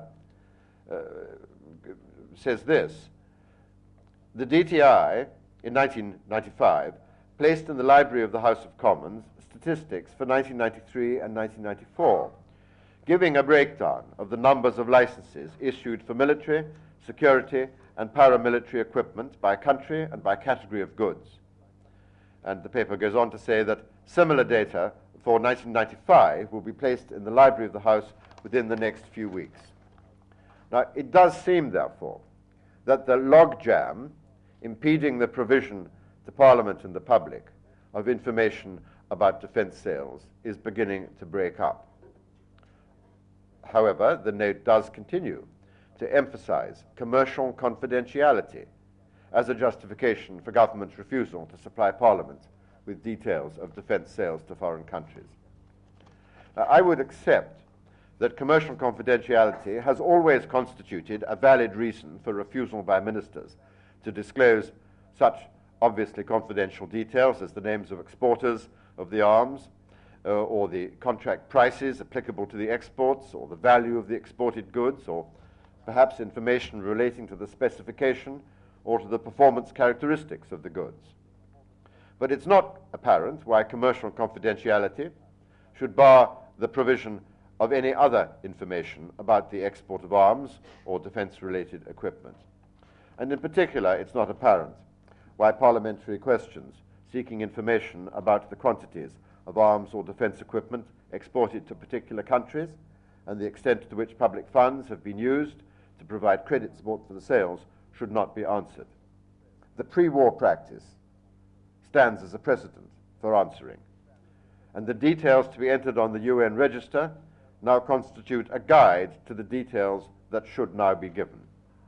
Speaker 2: says this: the DTI, in 1995, placed in the Library of the House of Commons statistics for 1993 and 1994, giving a breakdown of the numbers of licenses issued for military, security, and paramilitary equipment by country and by category of goods. And the paper goes on to say that similar data for 1995 will be placed in the Library of the House within the next few weeks. Now, it does seem, therefore, that the logjam impeding the provision to Parliament and the public of information about defense sales is beginning to break up. However, the note does continue to emphasize commercial confidentiality as a justification for government's refusal to supply Parliament with details of defense sales to foreign countries. Now, I would accept that commercial confidentiality has always constituted a valid reason for refusal by ministers to disclose such obviously confidential details as the names of exporters of the arms, or the contract prices applicable to the exports, or the value of the exported goods, or perhaps information relating to the specification or to the performance characteristics of the goods. But it's not apparent why commercial confidentiality should bar the provision of any other information about the export of arms or defense-related equipment. And in particular, it's not apparent why parliamentary questions seeking information about the quantities of arms or defense equipment exported to particular countries and the extent to which public funds have been used to provide credit support for the sales should not be answered. The pre-war practice stands as a precedent for answering, and the details to be entered on the UN register now constitute a guide to the details that should now be given.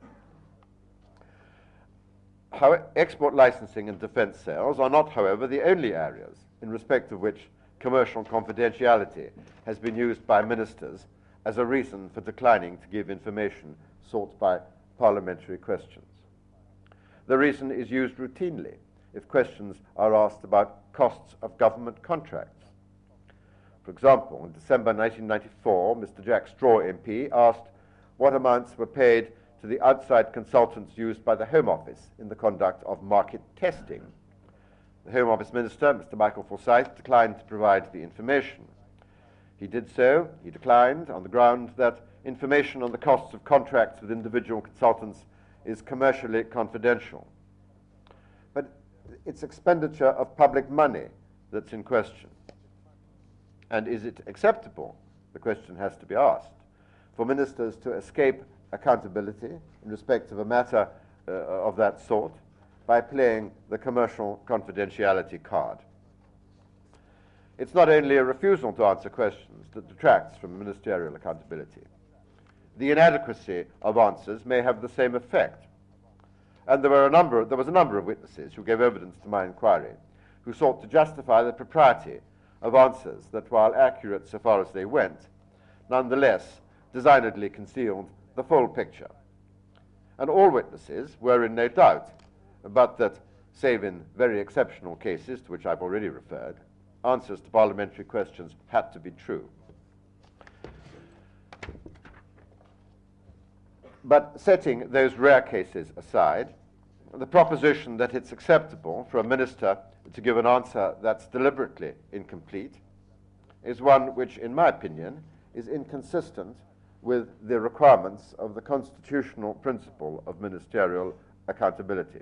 Speaker 2: Export licensing and defense sales are not, however, the only areas in respect of which commercial confidentiality has been used by ministers as a reason for declining to give information sought by parliamentary questions. The reason is used routinely if questions are asked about costs of government contracts. For example, in December 1994, Mr. Jack Straw MP asked what amounts were paid to the outside consultants used by the Home Office in the conduct of market testing. The Home Office Minister, Mr. Michael Forsyth, declined to provide the information. He declined on the ground that information on the costs of contracts with individual consultants is commercially confidential. But it's expenditure of public money that's in question. And is it acceptable, the question has to be asked, for ministers to escape accountability in respect of a matter of that sort by playing the commercial confidentiality card? It's not only a refusal to answer questions that detracts from ministerial accountability. The inadequacy of answers may have the same effect. And there was a number of witnesses who gave evidence to my inquiry who sought to justify the propriety of answers that, while accurate so far as they went, nonetheless designedly concealed the full picture. And all witnesses were in no doubt but that, save in very exceptional cases to which I've already referred, answers to parliamentary questions had to be true. But setting those rare cases aside, the proposition that it's acceptable for a minister to give an answer that's deliberately incomplete is one which, in my opinion, is inconsistent with the requirements of the constitutional principle of ministerial accountability.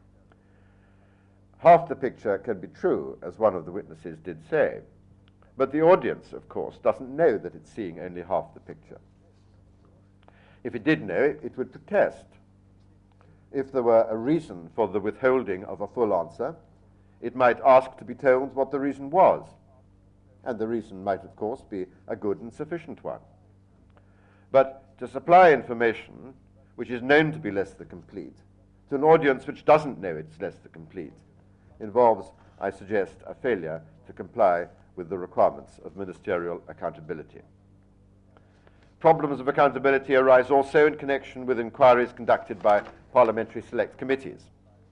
Speaker 2: Half the picture can be true, as one of the witnesses did say, but the audience, of course, doesn't know that it's seeing only half the picture. If it did know, it would protest. If there were a reason for the withholding of a full answer, it might ask to be told what the reason was, and the reason might, of course, be a good and sufficient one. But to supply information which is known to be less than complete to an audience which doesn't know it's less than complete involves, I suggest, a failure to comply with the requirements of ministerial accountability. Problems of accountability arise also in connection with inquiries conducted by parliamentary select committees.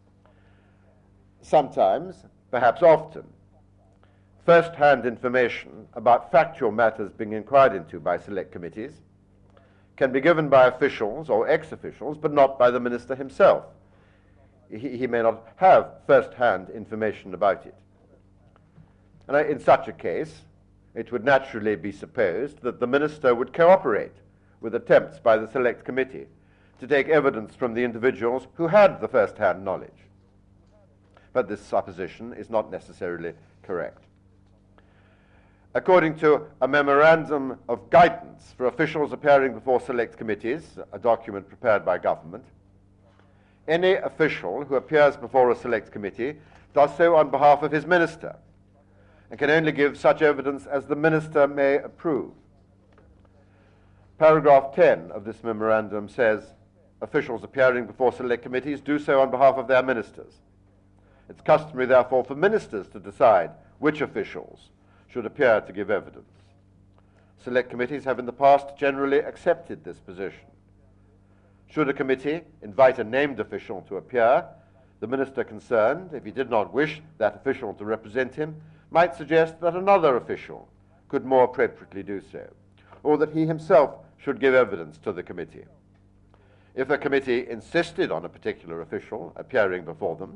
Speaker 2: Sometimes, perhaps often, first-hand information about factual matters being inquired into by select committees can be given by officials or ex-officials, but not by the minister himself. He may not have first-hand information about it. And in such a case, it would naturally be supposed that the minister would cooperate with attempts by the select committee to take evidence from the individuals who had the first-hand knowledge. But this supposition is not necessarily correct. According to a memorandum of guidance for officials appearing before select committees, a document prepared by government, any official who appears before a select committee does so on behalf of his minister and can only give such evidence as the minister may approve. Paragraph 10 of this memorandum says officials appearing before select committees do so on behalf of their ministers. It's customary, therefore, for ministers to decide which officials should appear to give evidence. Select committees have in the past generally accepted this position. Should a committee invite a named official to appear, the minister concerned, if he did not wish that official to represent him, might suggest that another official could more appropriately do so, or that he himself should give evidence to the committee. If a committee insisted on a particular official appearing before them,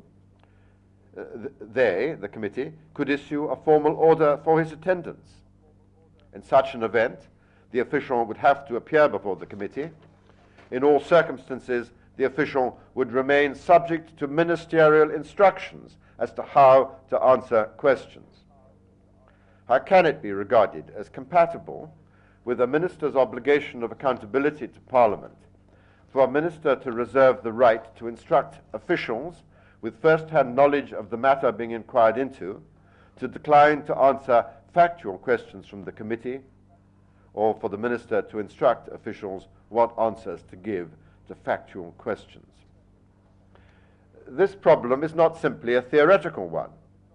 Speaker 2: the committee, could issue a formal order for his attendance. In such an event, the official would have to appear before the committee. In all circumstances, the official would remain subject to ministerial instructions as to how to answer questions. How can it be regarded as compatible with a minister's obligation of accountability to Parliament for a minister to reserve the right to instruct officials with first-hand knowledge of the matter being inquired into to decline to answer factual questions from the committee, or for the minister to instruct officials what answers to give to factual questions? This problem is not simply a theoretical one.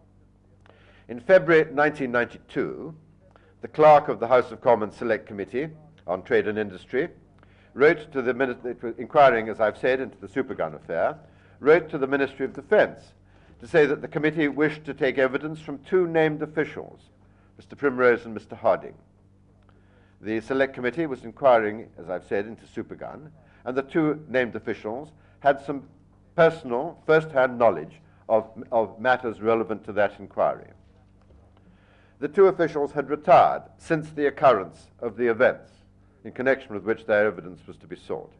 Speaker 2: In February 1992, the clerk of the House of Commons Select Committee on Trade and Industry wrote to the minister, inquiring, as I've said, into the Supergun affair, wrote to the Ministry of Defence to say that the committee wished to take evidence from two named officials, Mr. Primrose and Mr. Harding. The Select Committee was inquiring, as I've said, into Supergun, and the two named officials had some personal, first-hand knowledge of matters relevant to that inquiry. The two officials had retired since the occurrence of the events in connection with which their evidence was to be sought.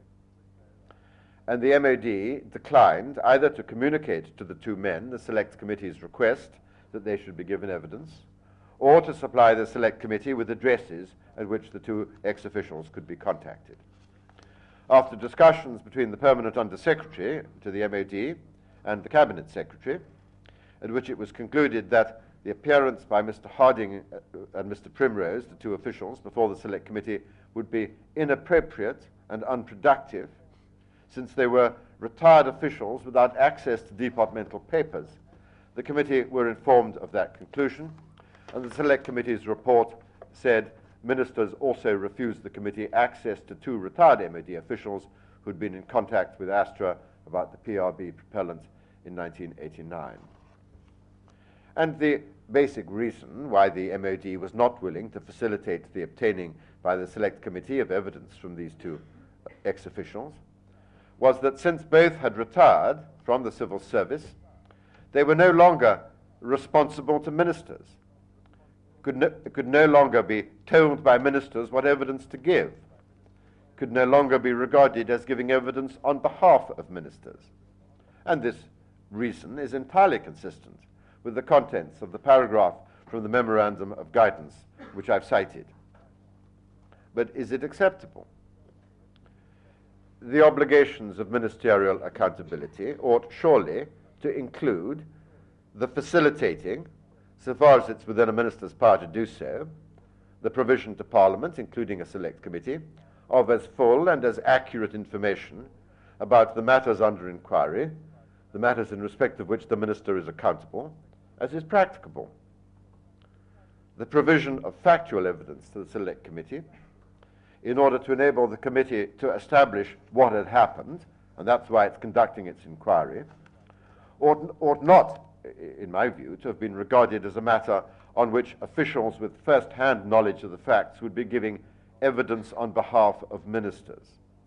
Speaker 2: And the MOD declined either to communicate to the two men the Select Committee's request that they should be given evidence, or to supply the Select Committee with addresses at which the two ex-officials could be contacted. After discussions between the Permanent Under-Secretary to the MOD and the Cabinet Secretary, at which it was concluded that the appearance by Mr. Harding and Mr. Primrose, the two officials, before the Select Committee would be inappropriate and unproductive, since they were retired officials without access to departmental papers. The committee were informed of that conclusion, and the Select Committee's report said ministers also refused the committee access to two retired MOD officials who'd been in contact with Astra about the PRB propellant in 1989. And the basic reason why the MOD was not willing to facilitate the obtaining by the Select Committee of evidence from these two ex-officials was that since both had retired from the civil service, they were no longer responsible to ministers, could no longer be told by ministers what evidence to give, could no longer be regarded as giving evidence on behalf of ministers. And this reason is entirely consistent with the contents of the paragraph from the Memorandum of Guidance which I've cited. But is it acceptable? The obligations of ministerial accountability ought surely to include the facilitating, so far as it's within a minister's power to do so, the provision to Parliament, including a Select Committee, of as full and as accurate information about the matters under inquiry, the matters in respect of which the minister is accountable, as is practicable. the provision of factual evidence to the Select Committee in order to enable the committee to establish what had happened, and that's why it's conducting its inquiry, ought not, in my view, to have been regarded as a matter on which officials with first-hand knowledge of the facts would be giving evidence on behalf of ministers.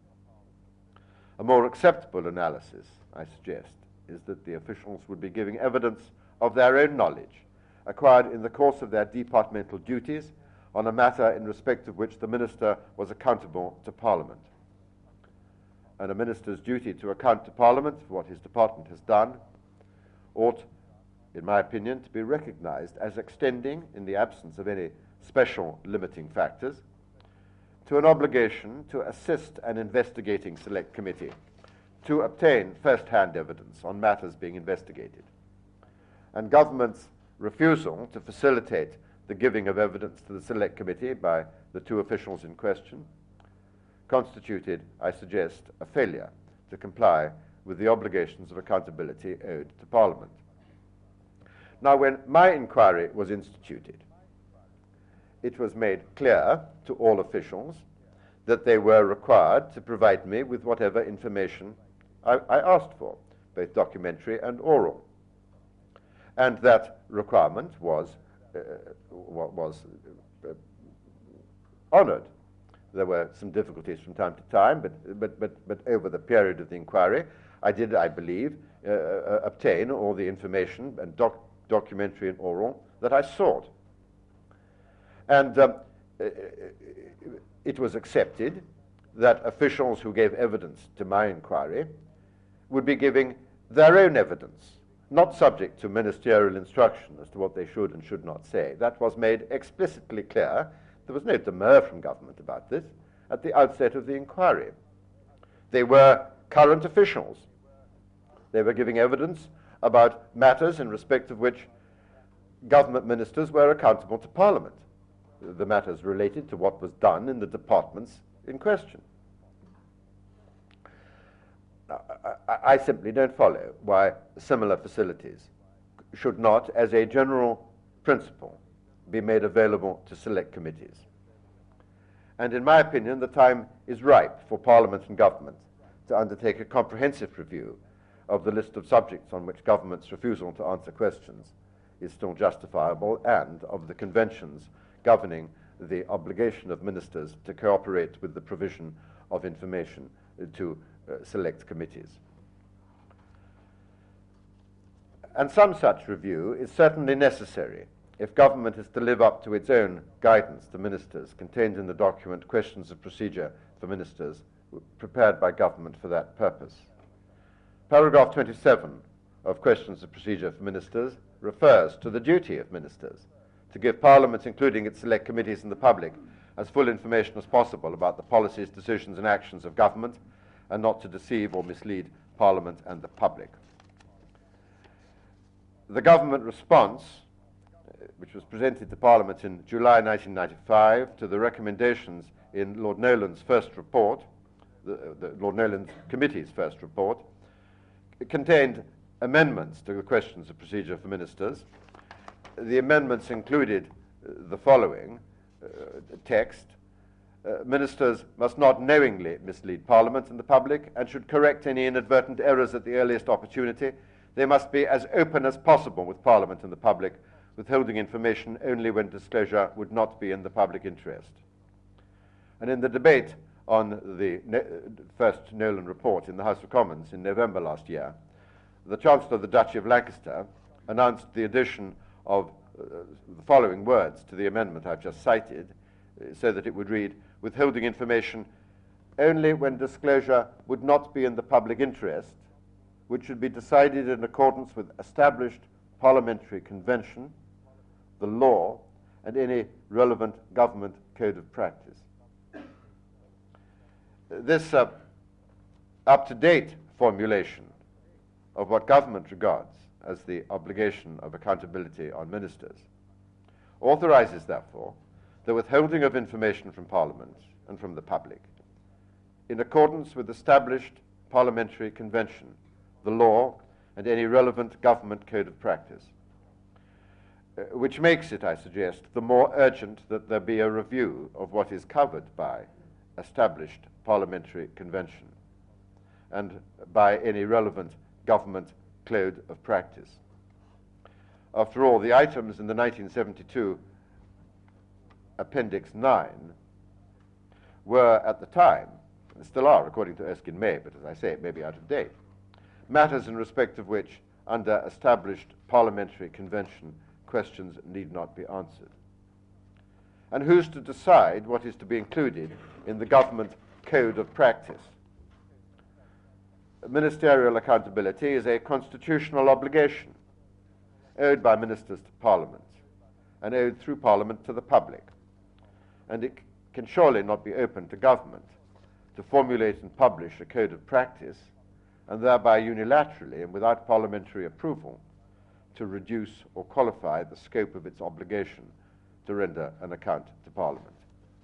Speaker 2: A more acceptable analysis, I suggest, is that the officials would be giving evidence of their own knowledge, acquired in the course of their departmental duties on a matter in respect of which the minister was accountable to Parliament. And a minister's duty to account to Parliament for what his department has done ought, in my opinion, to be recognized as extending, in the absence of any special limiting factors, to an obligation to assist an investigating Select Committee to obtain first-hand evidence on matters being investigated. And government's refusal to facilitate the giving of evidence to the Select Committee by the two officials in question constituted, I suggest, a failure to comply with the obligations of accountability owed to Parliament. Now, when my inquiry was instituted, it was made clear to all officials that they were required to provide me with whatever information I asked for, both documentary and oral. And that requirement was honoured. There were some difficulties from time to time, but over the period of the inquiry, I did, I believe, obtain all the information and documentary and oral that I sought. And it was accepted that officials who gave evidence to my inquiry would be giving their own evidence, not subject to ministerial instruction as to what they should and should not say. That was made explicitly clear. There was no demur from government about this at the outset of the inquiry. They were current officials. They were giving evidence about matters in respect of which government ministers were accountable to Parliament, the matters related to what was done in the departments in question. I simply don't follow why similar facilities should not, as a general principle, be made available to Select Committees. And in my opinion, the time is ripe for Parliament and government to undertake a comprehensive review of the list of subjects on which government's refusal to answer questions is still justifiable, and of the conventions governing the obligation of ministers to cooperate with the provision of information to Select Committees. And some such review is certainly necessary if government is to live up to its own guidance to ministers contained in the document Questions of Procedure for Ministers, prepared by government for that purpose. Paragraph 27 of Questions of Procedure for Ministers refers to the duty of ministers to give Parliament, including its Select Committees and the public, as full information as possible about the policies, decisions and actions of government, and not to deceive or mislead Parliament and the public. The government response, which was presented to Parliament in July 1995 to the recommendations in Lord Nolan's first report, the Lord Nolan's Committee's first report, contained amendments to the Questions of Procedure for Ministers. The amendments included the following text: ministers must not knowingly mislead Parliament and the public, and should correct any inadvertent errors at the earliest opportunity. They must be as open as possible with Parliament and the public, withholding information only when disclosure would not be in the public interest. And in the debate on the first Nolan report in the House of Commons in November last year, the Chancellor of the Duchy of Lancaster announced the addition of the following words to the amendment I've just cited, so that it would read, withholding information only when disclosure would not be in the public interest, which should be decided in accordance with established parliamentary convention, the law, and any relevant government code of practice. This up-to-date formulation of what government regards as the obligation of accountability on ministers authorizes, therefore, the withholding of information from Parliament and from the public in accordance with established parliamentary convention, the law, and any relevant government code of practice. which makes it, I suggest, the more urgent that there be a review of what is covered by established parliamentary convention and by any relevant government code of practice. After all, the items in the 1972 Appendix 9 were at the time, and still are according to Erskine May, but as I say, it may be out of date, matters in respect of which, under established parliamentary convention, questions need not be answered. And who's to decide what is to be included in the government code of practice? Ministerial accountability is a constitutional obligation owed by ministers to Parliament and owed through Parliament to the public. And it can surely not be open to government to formulate and publish a code of practice and thereby unilaterally and without parliamentary approval to reduce or qualify the scope of its obligation to render an account to Parliament.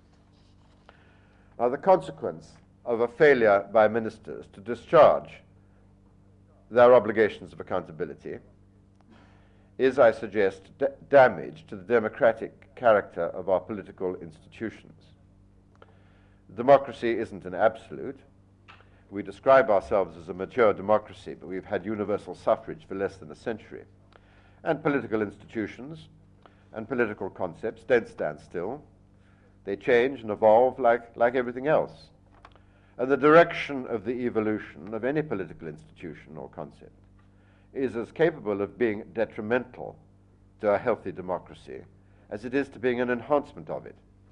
Speaker 2: Now, the consequence of a failure by ministers to discharge their obligations of accountability is, I suggest, damage to the democratic character of our political institutions. Democracy isn't an absolute. We describe ourselves as a mature democracy, but we've had universal suffrage for less than a century. And political institutions and political concepts don't stand still. They change and evolve like everything else. And the direction of the evolution of any political institution or concept is as capable of being detrimental to a healthy democracy as it is to being an enhancement of it.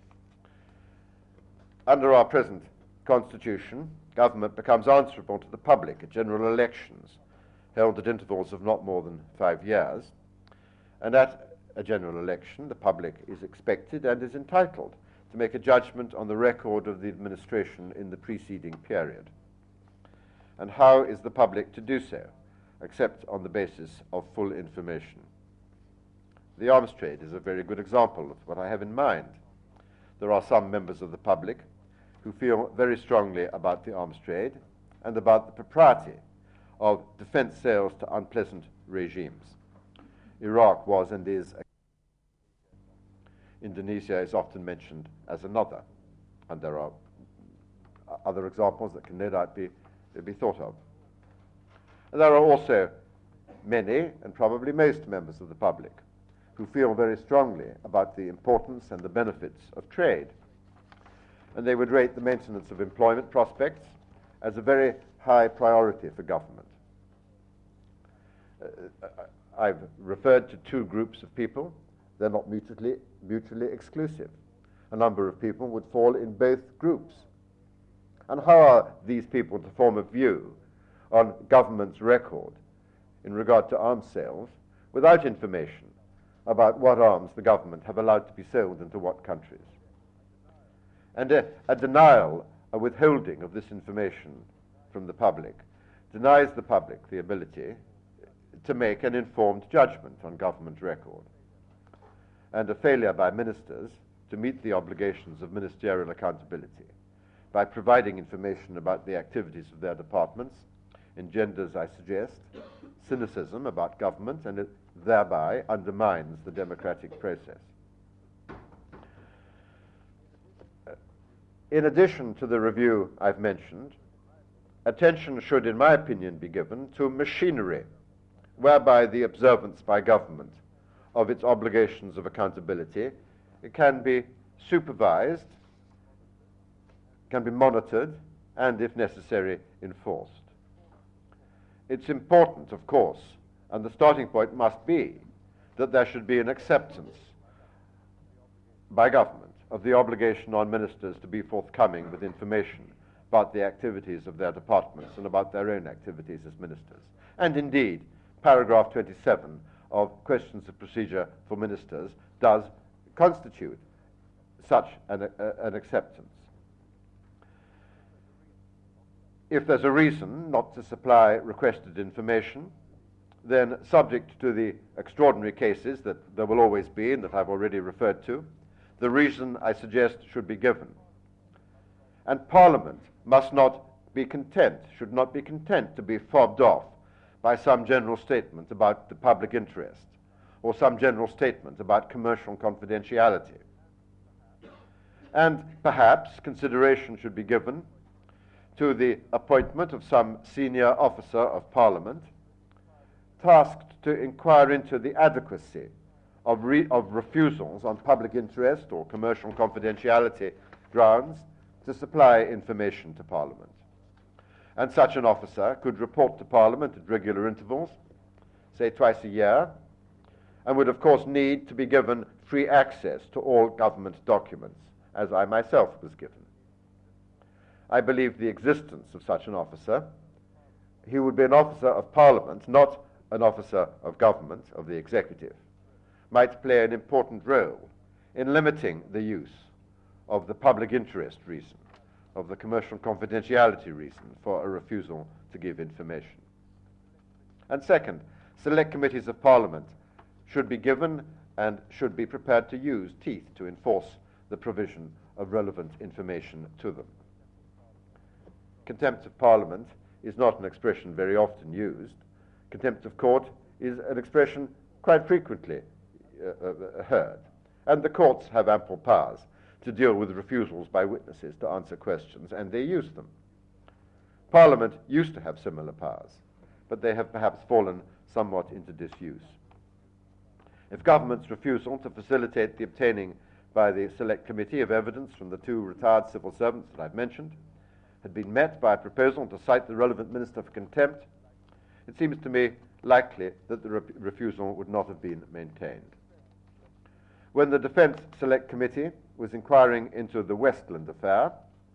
Speaker 2: Under our present constitution, government becomes answerable to the public at general elections held at intervals of not more than 5 years. And at a general election, the public is expected and is entitled to make a judgment on the record of the administration in the preceding period. And how is the public to do so, except on the basis of full information? The arms trade is a very good example of what I have in mind. There are some members of the public who feel very strongly about the arms trade and about the propriety of defense sales to unpleasant regimes. Iraq was and is. Indonesia is often mentioned as another, and there are other examples that can no doubt be thought of. And there are also many, and probably most members of the public, who feel very strongly about the importance and the benefits of trade. And they would rate the maintenance of employment prospects as a very high priority for government. I've referred to two groups of people. They're not mutually exclusive. A number of people would fall in both groups. And how are these people to form a view on government's record in regard to arms sales without information about what arms the government have allowed to be sold into what countries? And a denial, a withholding of this information from the public denies the public the ability to make an informed judgment on government record. And a failure by ministers to meet the obligations of ministerial accountability by providing information about the activities of their departments engenders, I suggest, cynicism about government, and it thereby undermines the democratic process. In addition to the review I've mentioned, attention should, in my opinion, be given to machinery whereby the observance by government of its obligations of accountability can be supervised, can be monitored, and, if necessary, enforced. It's important, of course, and the starting point must be that there should be an acceptance by government of the obligation on ministers to be forthcoming with information about the activities of their departments and about their own activities as ministers. And indeed, paragraph 27 of Questions of Procedure for Ministers does constitute such an acceptance. If there's a reason not to supply requested information, then subject to the extraordinary cases that there will always be and that I've already referred to, the reason, I suggest, should be given. And Parliament must not be content, should not be content to be fobbed off by some general statement about the public interest, or some general statement about commercial confidentiality. And perhaps consideration should be given to the appointment of some senior officer of Parliament tasked to inquire into the adequacy of refusals on public interest or commercial confidentiality grounds to supply information to Parliament. And such an officer could report to Parliament at regular intervals, say twice a year, and would of course need to be given free access to all government documents, as I myself was given. I believe the existence of such an officer. He would be an officer of Parliament, not an officer of government, of the executive, might play an important role in limiting the use of the public interest reason, of the commercial confidentiality reason for a refusal to give information. And second, select committees of Parliament should be given and should be prepared to use teeth to enforce the provision of relevant information to them. Contempt of Parliament is not an expression very often used. Contempt of court is an expression quite frequently heard. And the courts have ample powers to deal with refusals by witnesses to answer questions, and they use them. Parliament used to have similar powers, but they have perhaps fallen somewhat into disuse. If government's refusal to facilitate the obtaining by the Select Committee of evidence from the two retired civil servants that I've mentioned had been met by a proposal to cite the relevant minister for contempt, it seems to me likely that the refusal would not have been maintained. When the Defence Select Committee was inquiring into the Westland affair,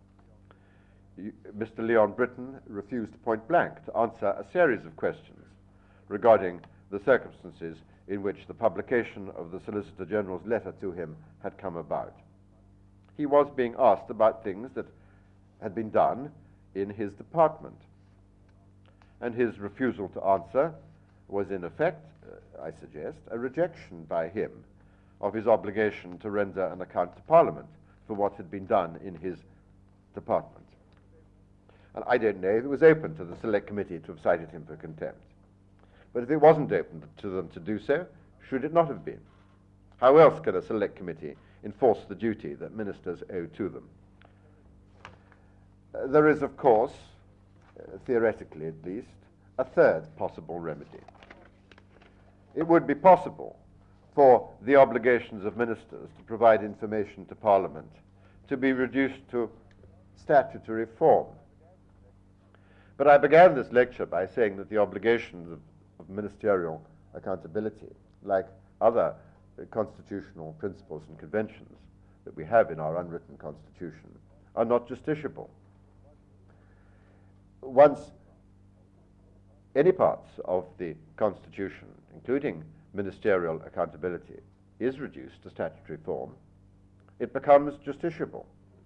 Speaker 2: Mr. Leon Britton refused point blank to answer a series of questions regarding the circumstances in which the publication of the Solicitor General's letter to him had come about. He was being asked about things that had been done in his department, and his refusal to answer was in effect, I suggest, a rejection by him of his obligation to render an account to Parliament for what had been done in his department. And I don't know if it was open to the Select Committee to have cited him for contempt. But if it wasn't open to them to do so, should it not have been? How else can a Select Committee enforce the duty that ministers owe to them? There is, of course, theoretically at least, a third possible remedy. It would be possible for the obligations of ministers to provide information to Parliament to be reduced to statutory form. But I began this lecture by saying that the obligations of ministerial accountability, like other constitutional principles and conventions that we have in our unwritten constitution, are not justiciable. Once any parts of the Constitution, including ministerial accountability, is reduced to statutory form, it becomes justiciable.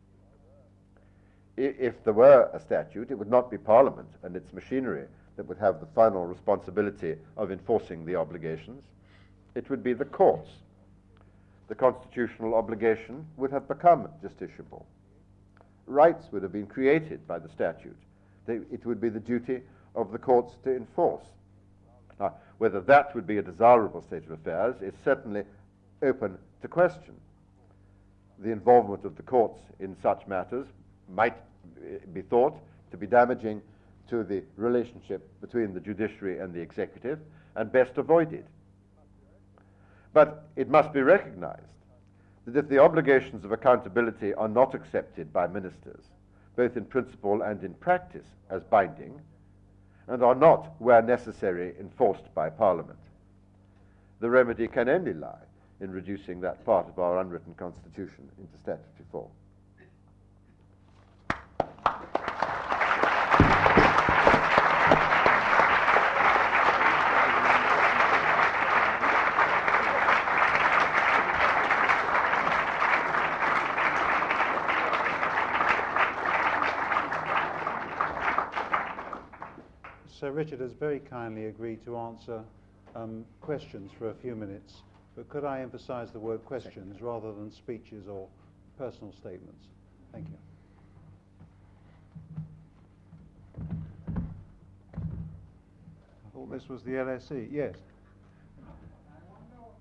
Speaker 2: If there were a statute, it would not be Parliament and its machinery that would have the final responsibility of enforcing the obligations. It would be the courts. The constitutional obligation would have become justiciable. Rights would have been created by the statute. It would be the duty of the courts to enforce. Now, whether that would be a desirable state of affairs is certainly open to question. The involvement of the courts in such matters might be thought to be damaging to the relationship between the judiciary and the executive, and best avoided. But it must be recognized that if the obligations of accountability are not accepted by ministers, both in principle and in practice, as binding, and are not, where necessary, enforced by Parliament, the remedy can only lie in reducing that part of our unwritten constitution into statutory form.
Speaker 1: Sir Richard has very kindly agreed to answer questions for a few minutes, but could I emphasize the word questions rather than speeches or personal statements? Thank you. I thought this was the LSE. Yes.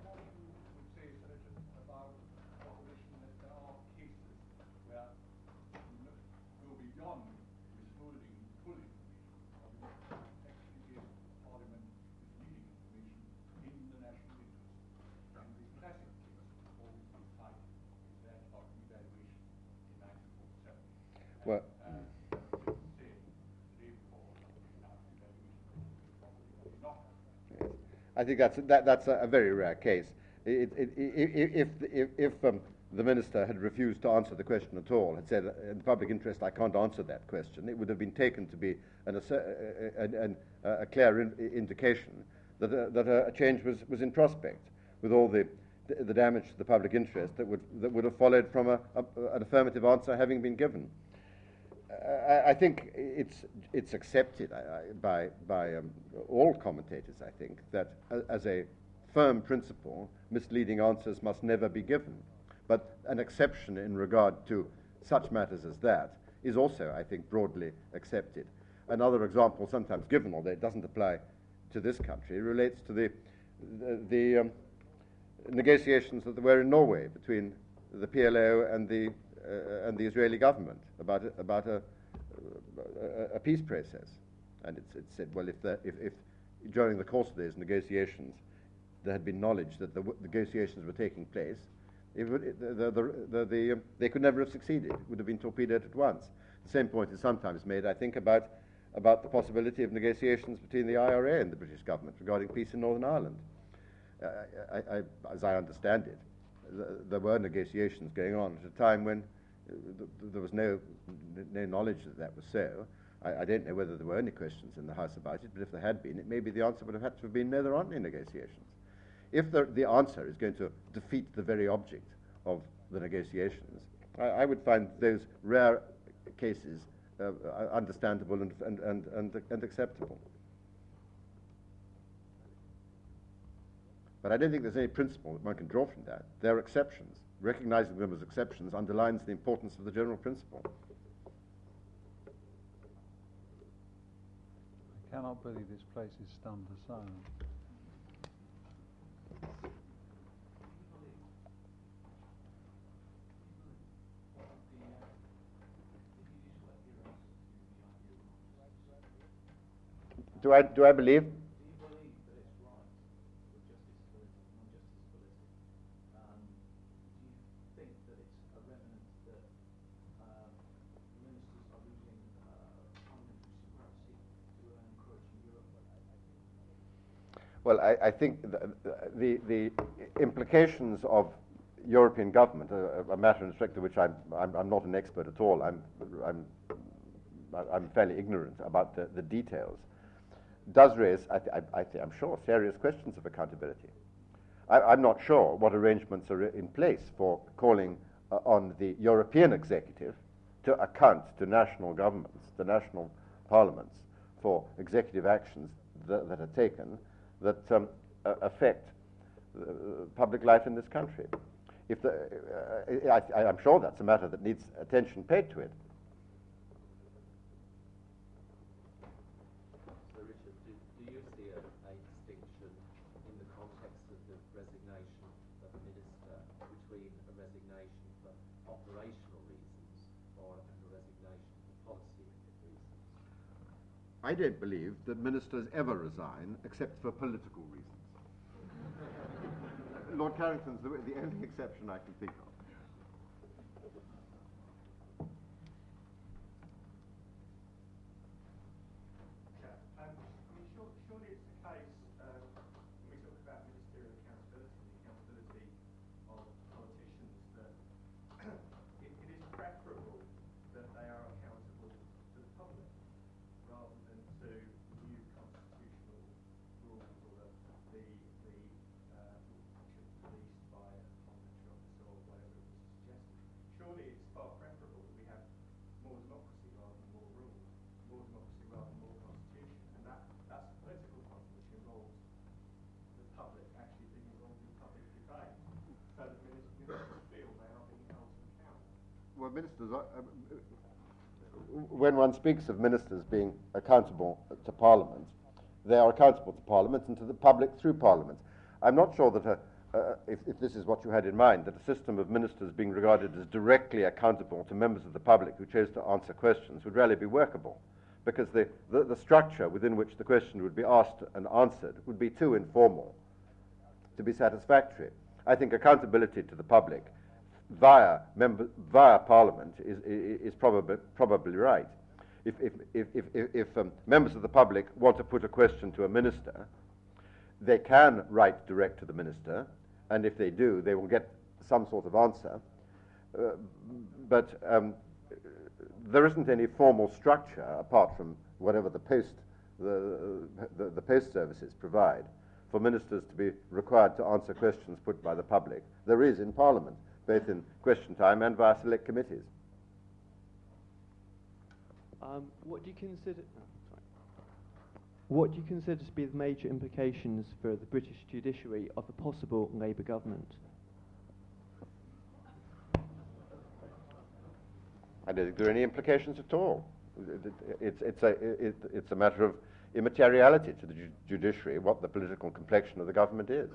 Speaker 2: I think that's a very rare case. If the minister had refused to answer the question at all, had said, in the public interest, I can't answer that question, it would have been taken to be a clear indication that a change was in prospect, with all the damage to the public interest that would have followed from an affirmative answer having been given. I think it's accepted by all commentators, I think, that as a firm principle, misleading answers must never be given. But an exception in regard to such matters as that is also, I think, broadly accepted. Another example sometimes given, although it doesn't apply to this country, relates to the negotiations that there were in Norway between the PLO and the Israeli government about a peace process. And it's said, well, if during the course of those negotiations there had been knowledge that the negotiations were taking place, they could never have succeeded. It would have been torpedoed at once. The same point is sometimes made, I think, about the possibility of negotiations between the IRA and the British government regarding peace in Northern Ireland. As I understand it, there were negotiations going on at a time when there was no knowledge that was so. I don't know whether there were any questions in the House about it, but if there had been, it maybe the answer would have had to have been no, there aren't any negotiations. If the answer is going to defeat the very object of the negotiations, I would find those rare cases understandable and acceptable. But I don't think there's any principle that one can draw from that. They're exceptions. Recognizing them as exceptions underlines the importance of the general principle.
Speaker 1: I cannot believe this place is stunned to silence.
Speaker 2: Do I believe? Well, I think the implications of European government, a matter in respect to which I'm not an expert at all. I'm fairly ignorant about the details. Does raise, I'm sure, serious questions of accountability. I'm not sure what arrangements are in place for calling on the European executive to account to national governments, the national parliaments, for executive actions that are taken that affect public life in this country. I'm sure that's a matter that needs attention paid to it.
Speaker 3: So, Richard, do you see a distinction in the context of the resignation of a minister between a resignation for operational reasons or a resignation for policy reasons?
Speaker 2: I don't believe that ministers ever resign except for political reasons. Lord Carrington's the only exception I can think of.
Speaker 4: Surely it's the case, when we talk about ministerial accountability, the accountability of politicians, that it is preferable that they are accountable to the public rather than to new constitutional rules or the policed by a parliamentary officer or whatever it was suggested. Surely it's far preferable that we have more democracy rather than more rules, more democracy rather than more constitution, and that's a political point which involves the public actually being involved in public debate, so that ministers feel they are being held to account.
Speaker 2: Well, ministers are, when one speaks of ministers being accountable to Parliament, they are accountable to Parliament and to the public through Parliament. I'm not sure that if this is what you had in mind, that a system of ministers being regarded as directly accountable to members of the public who chose to answer questions would really be workable, because the structure within which the question would be asked and answered would be too informal to be satisfactory. I think accountability to the public via Parliament is probably right. If members of the public want to put a question to a minister, they can write direct to the minister, and if they do, they will get some sort of answer. But there isn't any formal structure apart from whatever the post services provide for ministers to be required to answer questions put by the public. There is in Parliament, both in question time and via select committees.
Speaker 5: What do you consider? What do you consider to be the major implications for the British judiciary of a possible Labour government?
Speaker 2: I don't think there are any implications at all. It's a matter of immateriality to the judiciary what the political complexion of the government is.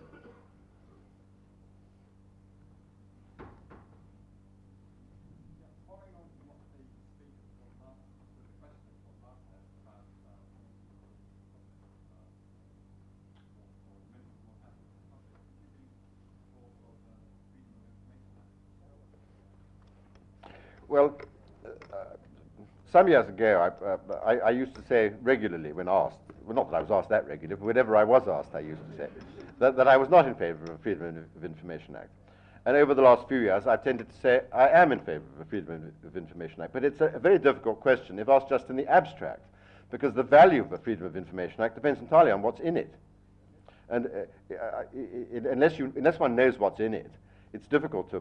Speaker 2: Well, some years ago, I used to say regularly when asked, well, not that I was asked that regularly, but whenever I was asked, I used to say that I was not in favour of a Freedom of Information Act. And over the last few years, I've tended to say I am in favour of a Freedom of Information Act. But it's a very difficult question if asked just in the abstract, because the value of a Freedom of Information Act depends entirely on what's in it. And unless one knows what's in it, it's difficult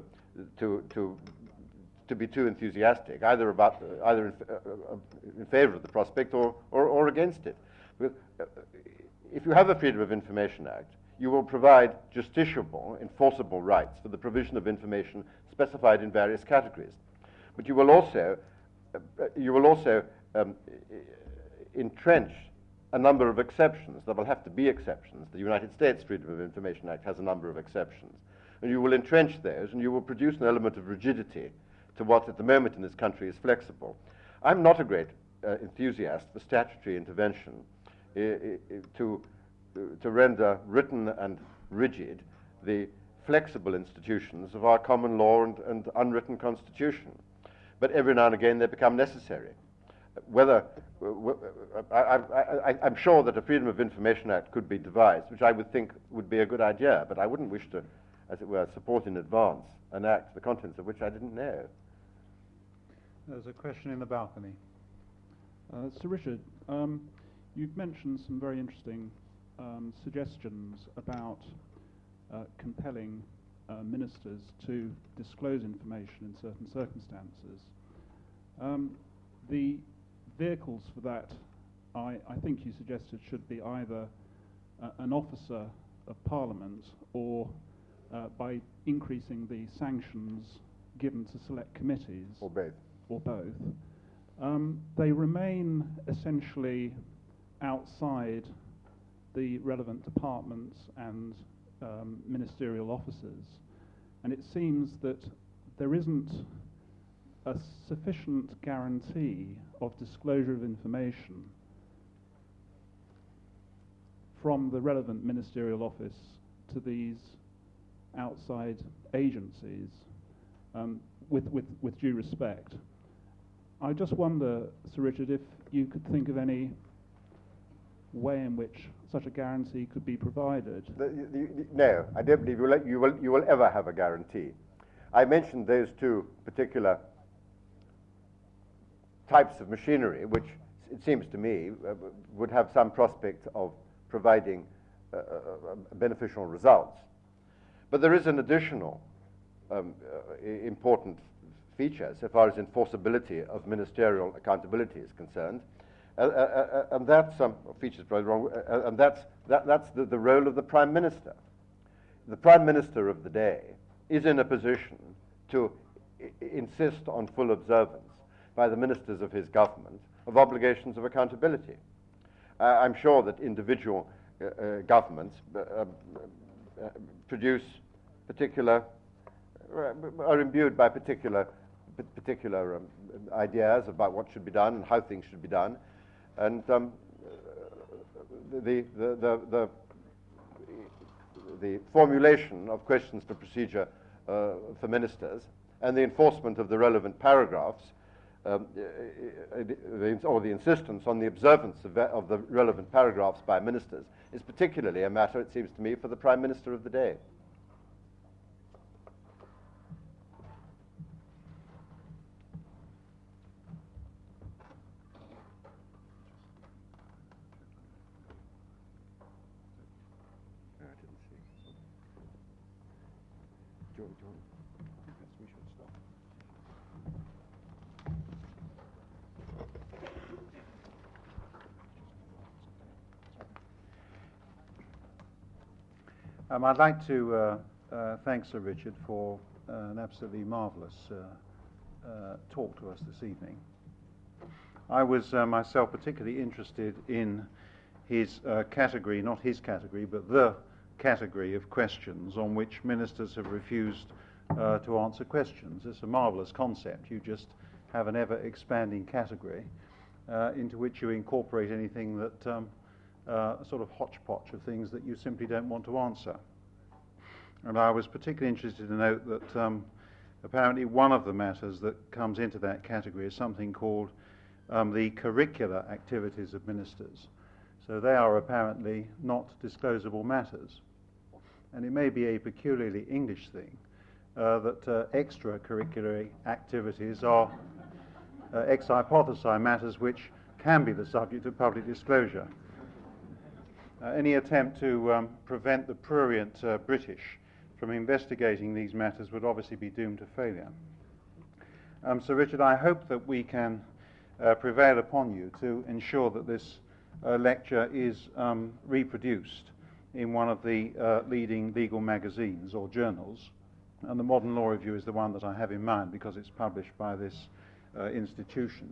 Speaker 2: to be too enthusiastic, either in favour of the prospect or against it. If you have a Freedom of Information Act, you will provide justiciable, enforceable rights for the provision of information specified in various categories. But you will also entrench a number of exceptions. There will have to be exceptions. The United States Freedom of Information Act has a number of exceptions. And you will entrench those, and you will produce an element of rigidity to what at the moment in this country is flexible. I'm not a great enthusiast for statutory intervention to render written and rigid the flexible institutions of our common law and unwritten constitution. But every now and again they become necessary. I'm sure that a Freedom of Information Act could be devised, which I would think would be a good idea, but I wouldn't wish to, as it were, support in advance an act, the contents of which I didn't know.
Speaker 1: There's a question in the balcony.
Speaker 6: Sir Richard, you've mentioned some very interesting suggestions about compelling ministers to disclose information in certain circumstances. The vehicles for that, I think you suggested, should be either an officer of Parliament or by increasing the sanctions given to select committees.
Speaker 2: Or both.
Speaker 6: Or both. They remain essentially outside the relevant departments and ministerial offices. And it seems that there isn't a sufficient guarantee of disclosure of information from the relevant ministerial office to these outside agencies, with due respect. I just wonder, Sir Richard, if you could think of any way in which such a guarantee could be provided.
Speaker 2: No, I don't believe you will ever have a guarantee. I mentioned those two particular types of machinery, which it seems to me would have some prospect of providing beneficial results. But there is an additional important feature so far as enforceability of ministerial accountability is concerned, and that's features probably wrong, and that's the role of the Prime Minister. The Prime Minister of the day is in a position to insist on full observance by the ministers of his government of obligations of accountability. I'm sure that individual governments produce particular, are imbued by particular ideas about what should be done and how things should be done, and the formulation of questions for procedure for ministers and the enforcement of the relevant paragraphs or the insistence on the observance of the relevant paragraphs by ministers is particularly a matter, it seems to me, for the Prime Minister of the day.
Speaker 1: I'd like to thank Sir Richard for an absolutely marvellous talk to us this evening. I was myself particularly interested in his category, not his category, but the category of questions on which ministers have refused to answer questions. It's a marvellous concept. You just have an ever-expanding category into which you incorporate anything that a sort of hodgepodge of things that you simply don't want to answer. And I was particularly interested to note that apparently one of the matters that comes into that category is something called the curricular activities of ministers. So they are apparently not disclosable matters. And it may be a peculiarly English thing that extracurricular activities are ex hypothesi matters which can be the subject of public disclosure. Any attempt to prevent the prurient British from investigating these matters would obviously be doomed to failure. Sir Richard, I hope that we can prevail upon you to ensure that this lecture is reproduced in one of the leading legal magazines or journals. And the Modern Law Review is the one that I have in mind because it's published by this institution.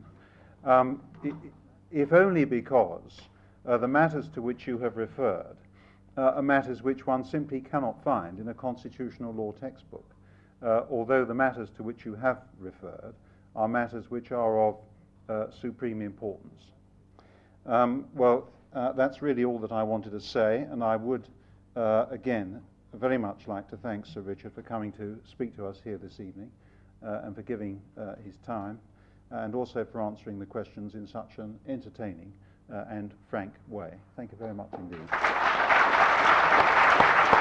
Speaker 1: If only because the matters to which you have referred are matters which one simply cannot find in a constitutional law textbook, although the matters to which you have referred are matters which are of supreme importance. That's really all that I wanted to say, and I would, again, very much like to thank Sir Richard for coming to speak to us here this evening and for giving his time, and also for answering the questions in such an entertaining and frank way. Thank you very much indeed.